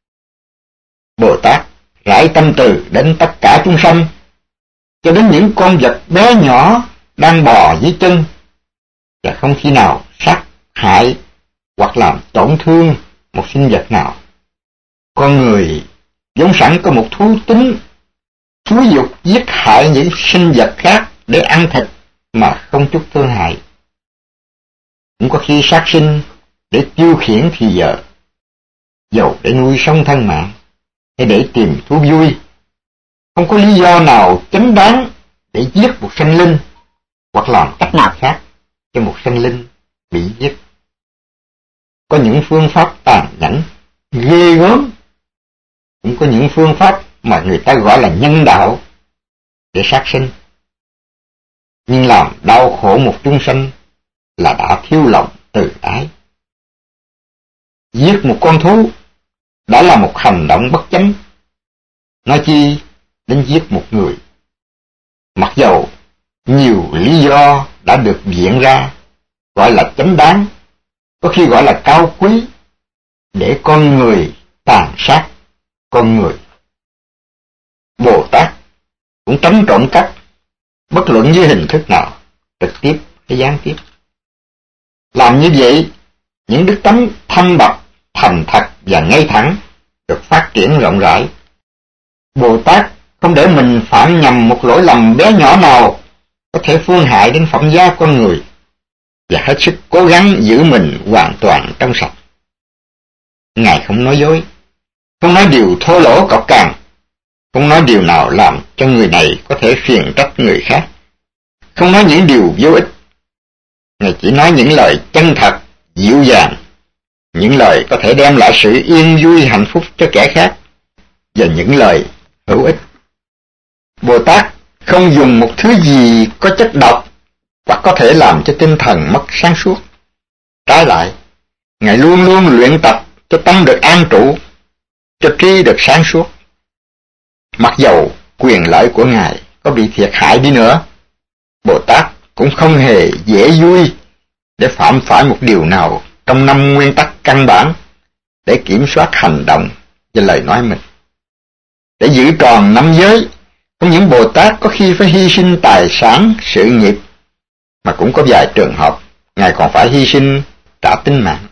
Bồ Tát rải tâm từ đến tất cả chúng sanh, cho đến những con vật bé nhỏ đang bò dưới chân, và không khi nào sát hại hoặc làm tổn thương một sinh vật nào. Con người vốn sẵn có một thú tính xúi dục giết hại những sinh vật khác để ăn thịt mà không chút thương hại. Cũng có khi sát sinh để tiêu khiển thì giờ, dầu để nuôi sống thân mạng hay để tìm thú vui. Không có lý do nào chính đáng để giết một sinh linh hoặc làm cách nào khác cho một sinh linh bị giết. Có những phương pháp tàn nhẫn, ghê gớm, cũng có những phương pháp mà người ta gọi là nhân đạo để sát sinh. Nhưng làm đau khổ một chúng sanh là đã thiếu lòng từ ái. Giết một con thú đã là một hành động bất chánh, nói chi đến giết một người. Mặc dầu nhiều lý do đã được viện ra gọi là chánh đáng, có khi gọi là cao quý, để con người tàn sát con người. Bồ Tát cũng tránh trộm cắp, bất luận với hình thức nào, trực tiếp hay gián tiếp. Làm như vậy, những đức tánh thanh bạch, thành thật và ngay thẳng được phát triển rộng rãi. Bồ Tát không để mình phạm nhầm một lỗi lầm bé nhỏ nào có thể phương hại đến phẩm giá con người, và hết sức cố gắng giữ mình hoàn toàn trong sạch. Ngài không nói dối, không nói điều thô lỗ cọc cằn, không nói điều nào làm cho người này có thể phiền trách người khác, không nói những điều vô ích. Ngài chỉ nói những lời chân thật, dịu dàng, những lời có thể đem lại sự yên vui hạnh phúc cho kẻ khác, và những lời hữu ích. Bồ Tát không dùng một thứ gì có chất độc hoặc có thể làm cho tinh thần mất sáng suốt. Trái lại, Ngài luôn luôn luyện tập cho tâm được an trụ, cho trí được sáng suốt. Mặc dầu quyền lợi của Ngài có bị thiệt hại đi nữa, Bồ Tát cũng không hề dễ vui để phạm phải một điều nào trong năm nguyên tắc căn bản để kiểm soát hành động và lời nói mình. Để giữ tròn năm giới, không những Bồ Tát có khi phải hy sinh tài sản, sự nghiệp, mà cũng có vài trường hợp Ngài còn phải hy sinh trả tính mạng.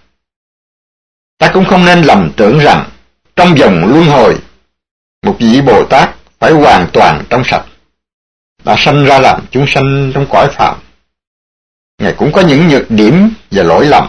Ta cũng không nên lầm tưởng rằng trong vòng luân hồi, một vị Bồ Tát phải hoàn toàn trong sạch, đã sanh ra làm chúng sanh trong cõi phàm. Ngài cũng có những nhược điểm và lỗi lầm.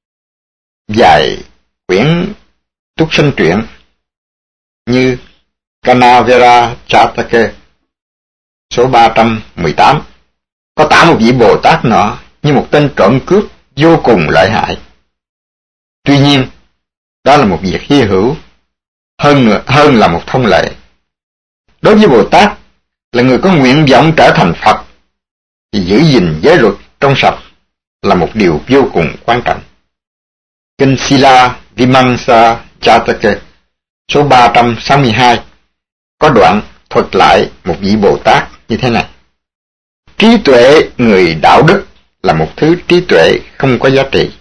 Vài quyển túc sinh truyện như Kanavera Jataka số ba trăm mười tám có tả một vị Bồ Tát nọ như một tên trộm cướp vô cùng lợi hại. Tuy nhiên, đó là một việc hy hữu hơn nữa, hơn là một thông lệ. Đối với Bồ Tát là người có nguyện vọng trở thành Phật, thì giữ gìn giới luật trong sạch là một điều vô cùng quan trọng. Kinh Sila Vimamsa Jataka số ba trăm sáu mươi hai có đoạn thuật lại một vị Bồ Tát như thế này: trí tuệ người đạo đức là một thứ trí tuệ không có giá trị.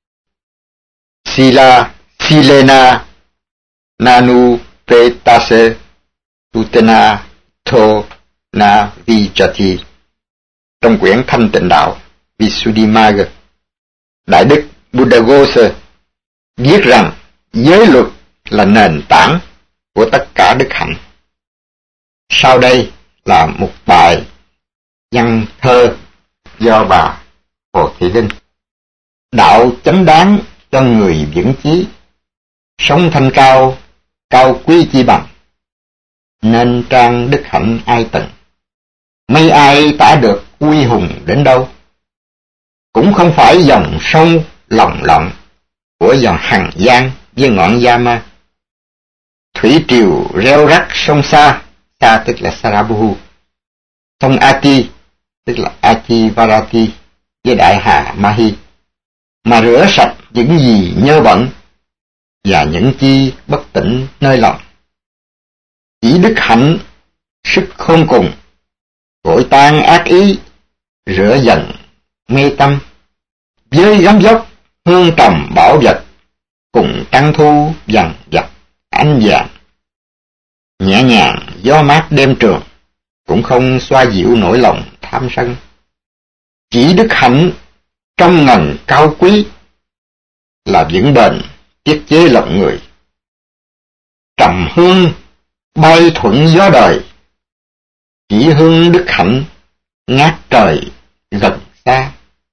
Sila Silena Nanu Petase Utena Tho Na Vijati. Trong quyển Thanh Tịnh Đạo Visuddhimagga, Đại Đức Buddhaghosa viết rằng giới luật là nền tảng của tất cả đức hạnh. Sau đây là một bài văn thơ do bà Hồ Thị Linh. Đạo chánh đáng cho người vững chí, sống thanh cao, cao quý chi bằng. Nên trang đức hạnh ai từng, mấy ai tả được uy hùng đến đâu. Cũng không phải dòng sông lồng lộng của dòng Hằng Giang với ngọn Yama. Thủy triều reo rắt sông Sa, Sa tức là Sarabhu, sông Ati tức là Achivarati với đại hà Mahi, mà rửa sạch những gì nhơ bẩn và những chi bất tỉnh nơi lòng. Chỉ đức hạnh sức khôn cùng, vội tan ác ý, rửa dần mê tâm. Với gấm dốc hương trầm bảo vật, cùng trăng thu dần dập ánh vàng. Nhẹ nhàng gió mát đêm trường, cũng không xoa dịu nỗi lòng tham sân. Chỉ đức hạnh trong ngần cao quý, là vững bền tiết chế lòng người. Trầm hương bay thuận gió đời, chỉ hương đức hạnh ngát trời gần xa.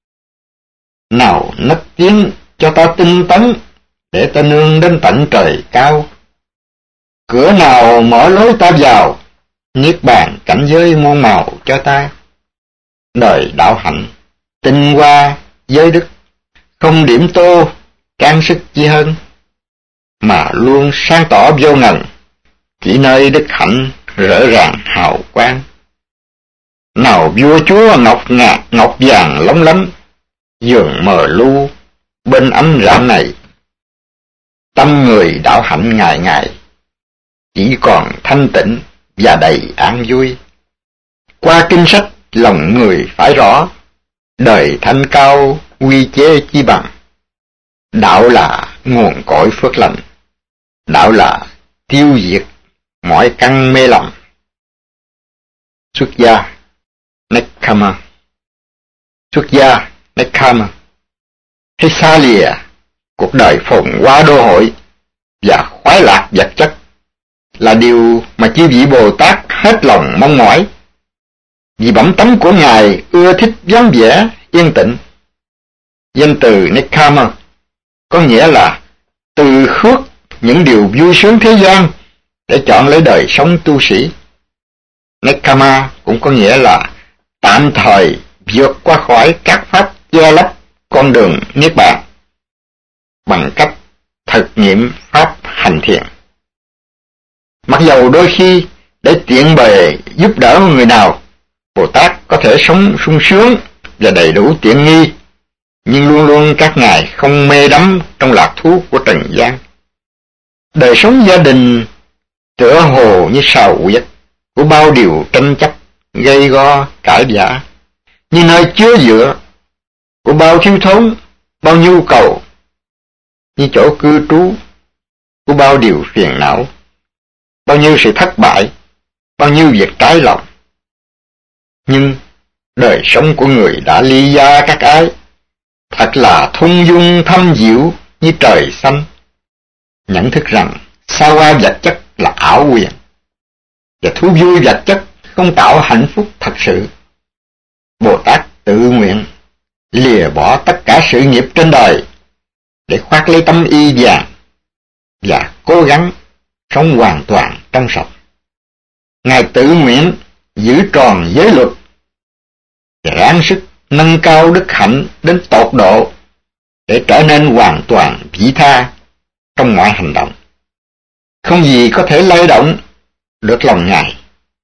Nào nấc tiếng cho ta tinh tấn, để ta nương đến tận trời cao. Cửa nào mở lối ta vào, niết bàn cảnh giới muôn màu cho ta. Đời đạo hạnh tinh hoa giới đức, không điểm tô trang sức chi hơn, mà luôn sáng tỏ vô ngần, chỉ nơi đức hạnh rỡ ràng hào quang. Nào vua chúa ngọc ngà ngọc vàng lóng lánh, giường mờ lu bên ánh rạng này. Tâm người đạo hạnh ngày ngày, chỉ còn thanh tịnh và đầy an vui. Qua kinh sách lòng người phải rõ, đời thanh cao quy chế chi bằng. Đạo là nguồn cội phước lành, đạo là tiêu diệt mọi căn mê lầm. Xuất gia Nekkhamma. Xuất gia Nekkhamma, hay xa lìa cuộc đời phồn hoa đô hội và khoái lạc vật chất, là điều mà chư vị Bồ Tát hết lòng mong mỏi. Vì bẩm tánh của Ngài ưa thích vắng vẻ yên tĩnh. Danh từ Nekkhamma có nghĩa là từ khước những điều vui sướng thế gian để chọn lấy đời sống tu sĩ. Nekkhamma cũng có nghĩa là tạm thời vượt qua khỏi các pháp che lấp con đường niết bàn bằng cách thực nghiệm pháp hành thiện. Mặc dầu đôi khi để tiện bề giúp đỡ người nào, Bồ Tát có thể sống sung sướng và đầy đủ tiện nghi, nhưng luôn luôn các ngài không mê đắm trong lạc thú của trần gian. Đời sống gia đình tựa hồ như sào huyệt của bao điều tranh chấp, gây go, cãi vã, như nơi chứa dựa của bao thiếu thốn, bao nhu cầu, như chỗ cư trú của bao điều phiền não, bao nhiêu sự thất bại, bao nhiêu việc trái lòng. Nhưng đời sống của người đã ly gia các ái thật là thung dung thâm diệu như trời xanh, nhận thức rằng xa hoa vật chất là ảo quyền, và thú vui vật chất không tạo hạnh phúc thật sự. Bồ Tát tự nguyện lìa bỏ tất cả sự nghiệp trên đời để khoác lấy tấm y vàng và cố gắng sống hoàn toàn trong sạch. Ngài tự nguyện giữ tròn giới luật và ráng sức nâng cao đức hạnh đến tột độ để trở nên hoàn toàn vị tha trong mọi hành động. Không gì có thể lay động được lòng Ngài.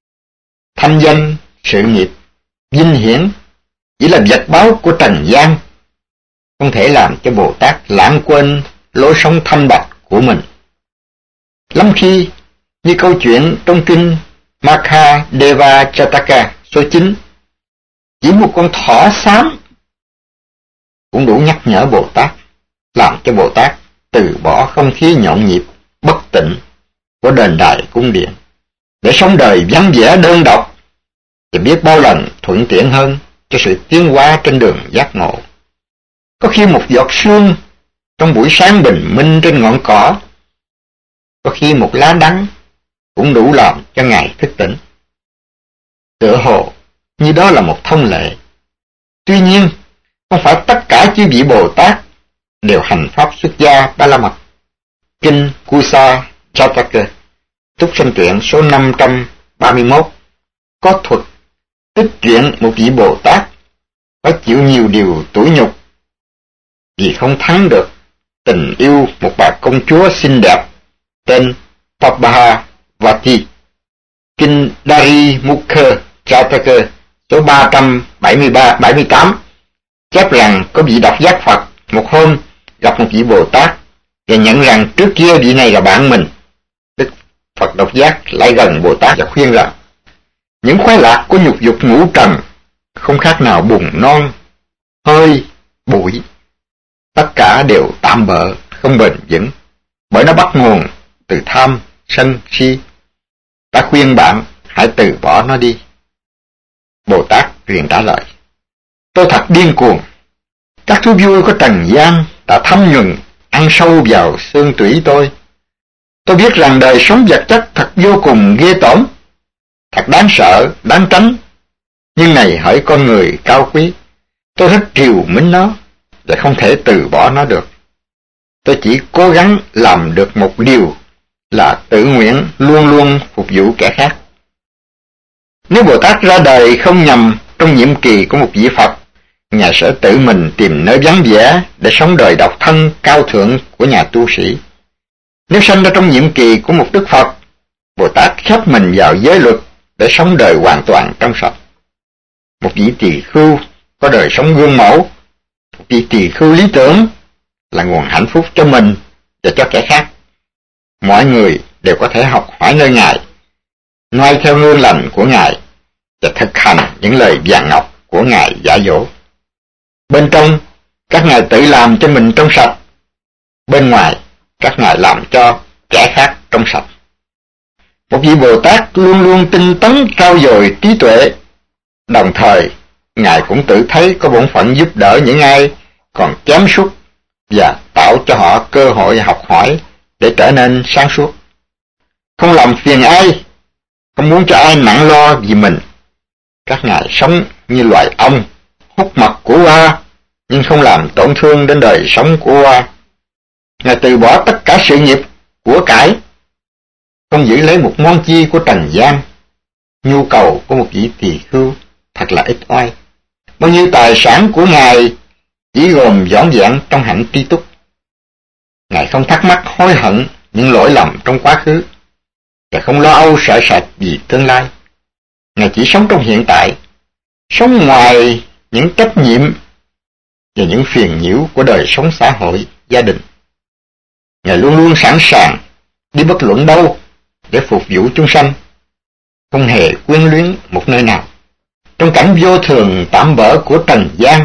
Thanh danh, sự nghiệp, vinh hiển chỉ là vật báo của trần gian, không thể làm cho Bồ Tát lãng quên lối sống thanh bạch của mình. Lắm khi, như câu chuyện trong kinh Makha-deva Chataka số chín, chỉ một con thỏ xám cũng đủ nhắc nhở Bồ Tát, làm cho Bồ Tát từ bỏ không khí nhộn nhịp, bất tịnh của đền đài cung điện, để sống đời vắng vẻ đơn độc, thì biết bao lần thuận tiện hơn cho sự tiến hóa trên đường giác ngộ. Có khi một giọt sương trong buổi sáng bình minh trên ngọn cỏ, có khi một lá đắng cũng đủ làm cho Ngài thức tỉnh. Tựa hồ như đó là một thông lệ. Tuy nhiên, không phải tất cả chư vị Bồ Tát đều hành pháp xuất gia Ba La Mật. Kinh Kusa Jataka, Túc Sanh Truyện số năm trăm ba mươi mốt, có thuật tích truyện một vị Bồ Tát có chịu nhiều điều tủi nhục vì không thắng được tình yêu một bà công chúa xinh đẹp tên Pabhavati. Kinh Dari Mukha Jataka số ba trăm bảy mươi ba bảy mươi tám chép rằng có vị độc giác Phật một hôm gặp một vị Bồ Tát và nhận rằng trước kia vị này là bạn mình. Đức Phật độc giác lại gần Bồ Tát và khuyên rằng những khoái lạc của nhục dục ngũ trần không khác nào bùn non, hơi, bụi, tất cả đều tạm bợ, không bền vững, bởi nó bắt nguồn từ tham, sân, si. Ta khuyên bạn hãy từ bỏ nó đi. Bồ Tát liền trả lời: tôi thật điên cuồng. Các thú vui của trần gian đã thấm nhuần, ăn sâu vào xương tủy tôi. Tôi biết rằng đời sống vật chất thật vô cùng ghê tởm, thật đáng sợ, đáng tránh. Nhưng này hỡi con người cao quý, tôi rất trìu mến nó và không thể từ bỏ nó được. Tôi chỉ cố gắng làm được một điều là tự nguyện luôn luôn phục vụ kẻ khác. Nếu Bồ Tát ra đời không nhằm trong nhiệm kỳ của một vị Phật, Ngài sẽ tự mình tìm nơi vắng vẻ để sống đời độc thân cao thượng của nhà tu sĩ. Nếu sanh ra trong nhiệm kỳ của một Đức Phật, Bồ Tát khép mình vào giới luật để sống đời hoàn toàn trong sạch. Một vị tỳ khưu có đời sống gương mẫu, một vị tỳ khưu lý tưởng là nguồn hạnh phúc cho mình và cho kẻ khác. Mọi người đều có thể học hỏi nơi Ngài, noi theo gương lành của Ngài và thực hành những lời vàng ngọc của Ngài dạy dỗ. Bên trong, các Ngài tự làm cho mình trong sạch. Bên ngoài, các Ngài làm cho kẻ khác trong sạch. Một vị Bồ Tát luôn luôn tinh tấn trau dồi trí tuệ, đồng thời Ngài cũng tự thấy có bổn phận giúp đỡ những ai còn kém suốt và tạo cho họ cơ hội học hỏi để trở nên sáng suốt. Không làm phiền ai, không muốn cho ai nặng lo vì mình. Các Ngài sống như loài ong, hút mật của hoa, nhưng không làm tổn thương đến đời sống của hoa. Ngài từ bỏ tất cả sự nghiệp của cải, không giữ lấy một món chi của trần gian. Nhu cầu của một vị tỳ khưu thật là ít ỏi. Bao nhiêu tài sản của Ngài chỉ gồm dọn dẹn trong hạnh tri túc. Ngài không thắc mắc hối hận những lỗi lầm trong quá khứ và không lo âu sợ sệt vì tương lai. Ngài chỉ sống trong hiện tại, sống ngoài những trách nhiệm và những phiền nhiễu của đời sống xã hội, gia đình. Ngài luôn luôn sẵn sàng đi bất luận đâu để phục vụ chúng sanh, không hề quyến luyến một nơi nào. Trong cảnh vô thường tạm bỡ của trần gian,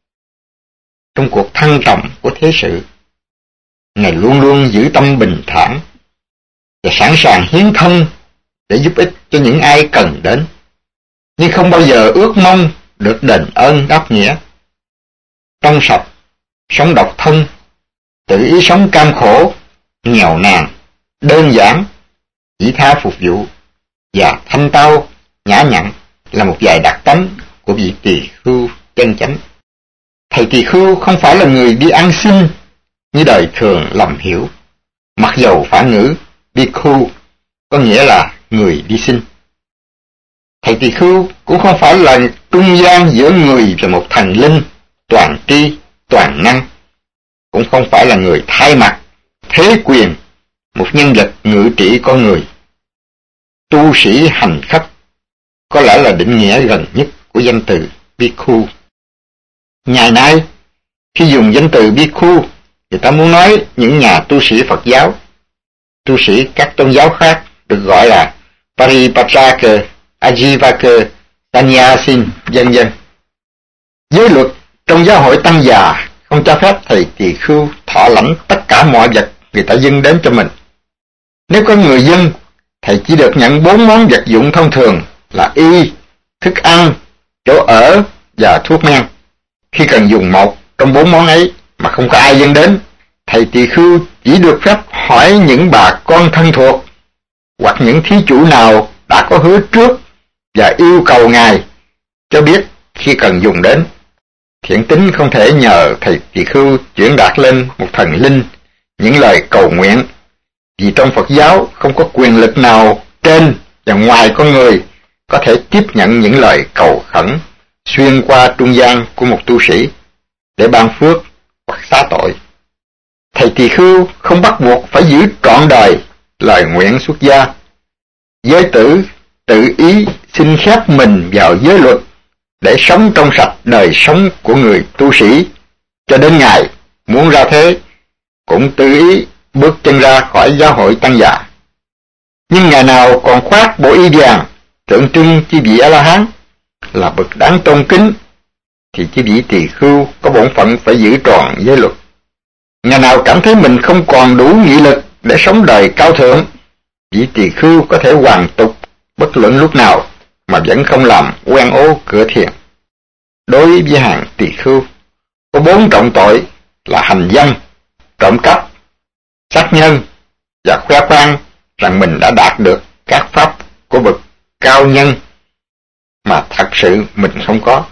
trong cuộc thăng trầm của thế sự, Ngài luôn luôn giữ tâm bình thản và sẵn sàng hiến thân để giúp ích cho những ai cần đến, nhưng không bao giờ ước mong được đền ơn đáp nghĩa. Trong sạch, sống độc thân, tự ý sống cam khổ, nghèo nàn, đơn giản, chỉ tha phục vụ và thanh tao, nhã nhặn là một vài đặc tánh của vị tỳ khưu chân chánh. Thầy tỳ khưu không phải là người đi ăn xin như đời thường lầm hiểu, mặc dầu phản ngữ bhikkhu có nghĩa là người đi xin. Thầy tỳ khưu cũng không phải là trung gian giữa người và một thần linh toàn tri, toàn năng, cũng không phải là người thay mặt, thế quyền, một nhân vật ngự trị con người. Tu sĩ hành khất có lẽ là định nghĩa gần nhất của danh từ bhikkhu. Ngày nay, khi dùng danh từ bhikkhu, người ta muốn nói những nhà tu sĩ Phật giáo. Tu sĩ các tôn giáo khác được gọi là Paripataka, Ajivaka, Sannyasin, vân vân. Giới luật trong giáo hội Tăng già không cho phép thầy tỳ khưu thọ lãnh tất cả mọi vật người ta dâng đến cho mình. Nếu có người dâng, thầy chỉ được nhận bốn món vật dụng thông thường là y, thức ăn, chỗ ở và thuốc men. Khi cần dùng một trong bốn món ấy mà không có ai dâng đến, thầy tỳ khưu chỉ được phép hỏi những bà con thân thuộc hoặc những thí chủ nào đã có hứa trước và yêu cầu Ngài cho biết khi cần dùng đến. Thiện tín không thể nhờ thầy tỳ khưu chuyển đạt lên một thần linh những lời cầu nguyện, vì trong Phật giáo không có quyền lực nào trên và ngoài con người có thể tiếp nhận những lời cầu khẩn xuyên qua trung gian của một tu sĩ để ban phước hoặc xá tội. Thầy tỳ khưu không bắt buộc phải giữ trọn đời lời nguyện xuất gia. Giới tử tự ý xin khép mình vào giới luật để sống trong sạch đời sống của người tu sĩ, cho đến ngày muốn ra thế cũng tự ý bước chân ra khỏi giáo hội Tăng già. Nhưng ngày nào còn khoác bộ y vàng tượng trưng chi vị A-la-hán là bậc đáng tôn kính, thì chi vị tỳ khưu có bổn phận phải giữ tròn giới luật. Ngày nào cảm thấy mình không còn đủ nghị lực để sống đời cao thượng, vị tỳ khưu có thể hoàn tục bất luận lúc nào mà vẫn không làm quen ố cửa thiền. Đối với hàng tỳ khưu có bốn trọng tội là hành dâm, trộm cắp, sát nhân và khoe khoang rằng mình đã đạt được các pháp của bậc cao nhân mà thật sự mình không có.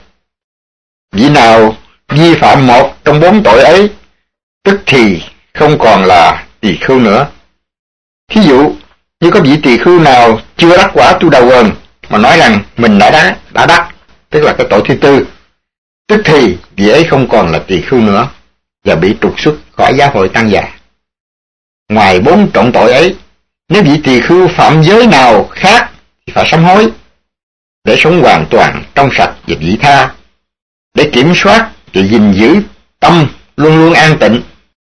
Vị nào vi phạm một trong bốn tội ấy, tức thì không còn là tỳ khưu nữa. Thí dụ như có vị tỳ khưu nào chưa đắc quả tu đà quần mà nói rằng mình đã đắc, đã đắc, tức là cái tội thứ tư, tức thì vị ấy không còn là tỳ khưu nữa và bị trục xuất khỏi giáo hội tăng già. Ngoài bốn trọng tội ấy, nếu vị tỳ khưu phạm giới nào khác thì phải sám hối để sống hoàn toàn trong sạch và vị tha, để kiểm soát và gìn giữ tâm luôn luôn an tịnh,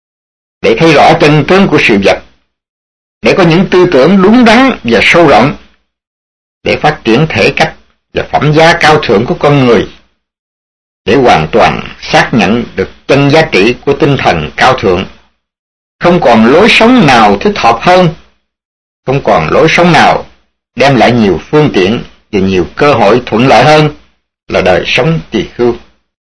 để thấy rõ chân tướng của sự vật, để có những tư tưởng đúng đắn và sâu rộng, để phát triển thể cách và phẩm giá cao thượng của con người, để hoàn toàn xác nhận được chân giá trị của tinh thần cao thượng. Không còn lối sống nào thích hợp hơn, không còn lối sống nào đem lại nhiều phương tiện và nhiều cơ hội thuận lợi hơn là đời sống tỳ khưu.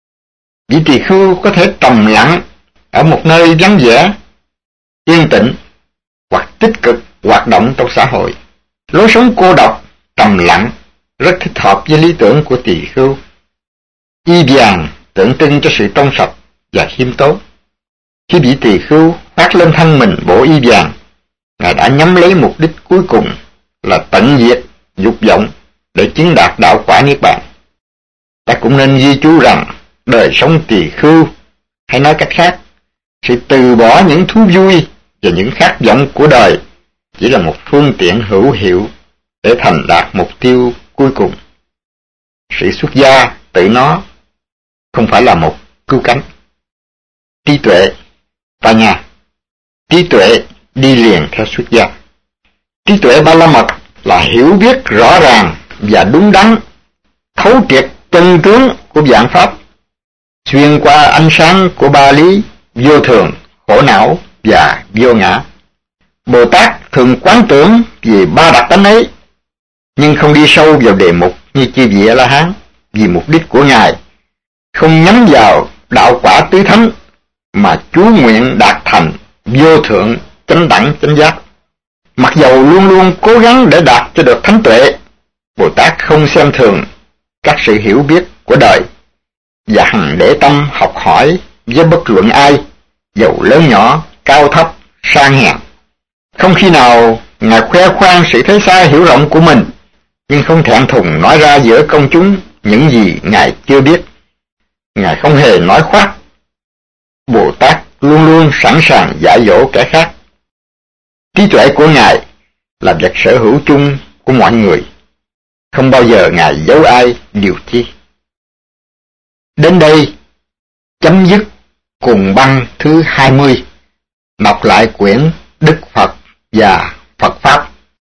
Vị tỳ khưu có thể trầm lặng ở một nơi vắng vẻ, yên tĩnh hoặc tích cực hoạt động trong xã hội. Lối sống cô độc, trầm lặng rất thích hợp với lý tưởng của tỳ khưu. Y vàng tượng trưng cho sự trong sạch và khiêm tốn. Khi vị tỳ khưu phát lên thân mình bộ y vàng, Ngài đã nhắm lấy mục đích cuối cùng là tận diệt dục vọng để chứng đạt đạo quả niết bàn. Ta cũng nên ghi chú rằng đời sống tỳ khưu, hay nói cách khác, sự từ bỏ những thú vui và những khát vọng của đời chỉ là một phương tiện hữu hiệu để thành đạt mục tiêu cuối cùng. Sự xuất gia tự nó không phải là một cứu cánh. Trí tuệ, ta nha, trí tuệ đi liền theo xuất gia. Trí tuệ ba la mật là hiểu biết rõ ràng và đúng đắn, thấu triệt chân tướng của vạn pháp, xuyên qua ánh sáng của ba lý vô thường, khổ não và vô ngã. Bồ Tát thường quán tưởng về ba đặc tánh ấy, nhưng không đi sâu vào đề mục như chư vị A La Hán, vì mục đích của Ngài không nhắm vào đạo quả tứ thánh mà chú nguyện đạt thành vô thượng chánh đẳng chánh giác. Mặc dầu luôn luôn cố gắng để đạt cho được thánh tuệ, Bồ Tát không xem thường các sự hiểu biết của đời và hằng để tâm học hỏi với bất luận ai, dầu lớn nhỏ, cao thấp, sang hèn. Không khi nào Ngài khoe khoang sự thấy xa hiểu rộng của mình, nhưng không thẹn thùng nói ra giữa công chúng những gì Ngài chưa biết. Ngài không hề nói khoác. Bồ Tát luôn luôn sẵn sàng dạy dỗ kẻ khác. Trí tuệ của Ngài là vật sở hữu chung của mọi người, không bao giờ Ngài giấu ai điều chi. Đến đây chấm dứt cùng băng thứ hai mươi, đọc lại quyển Đức Phật và Phật Pháp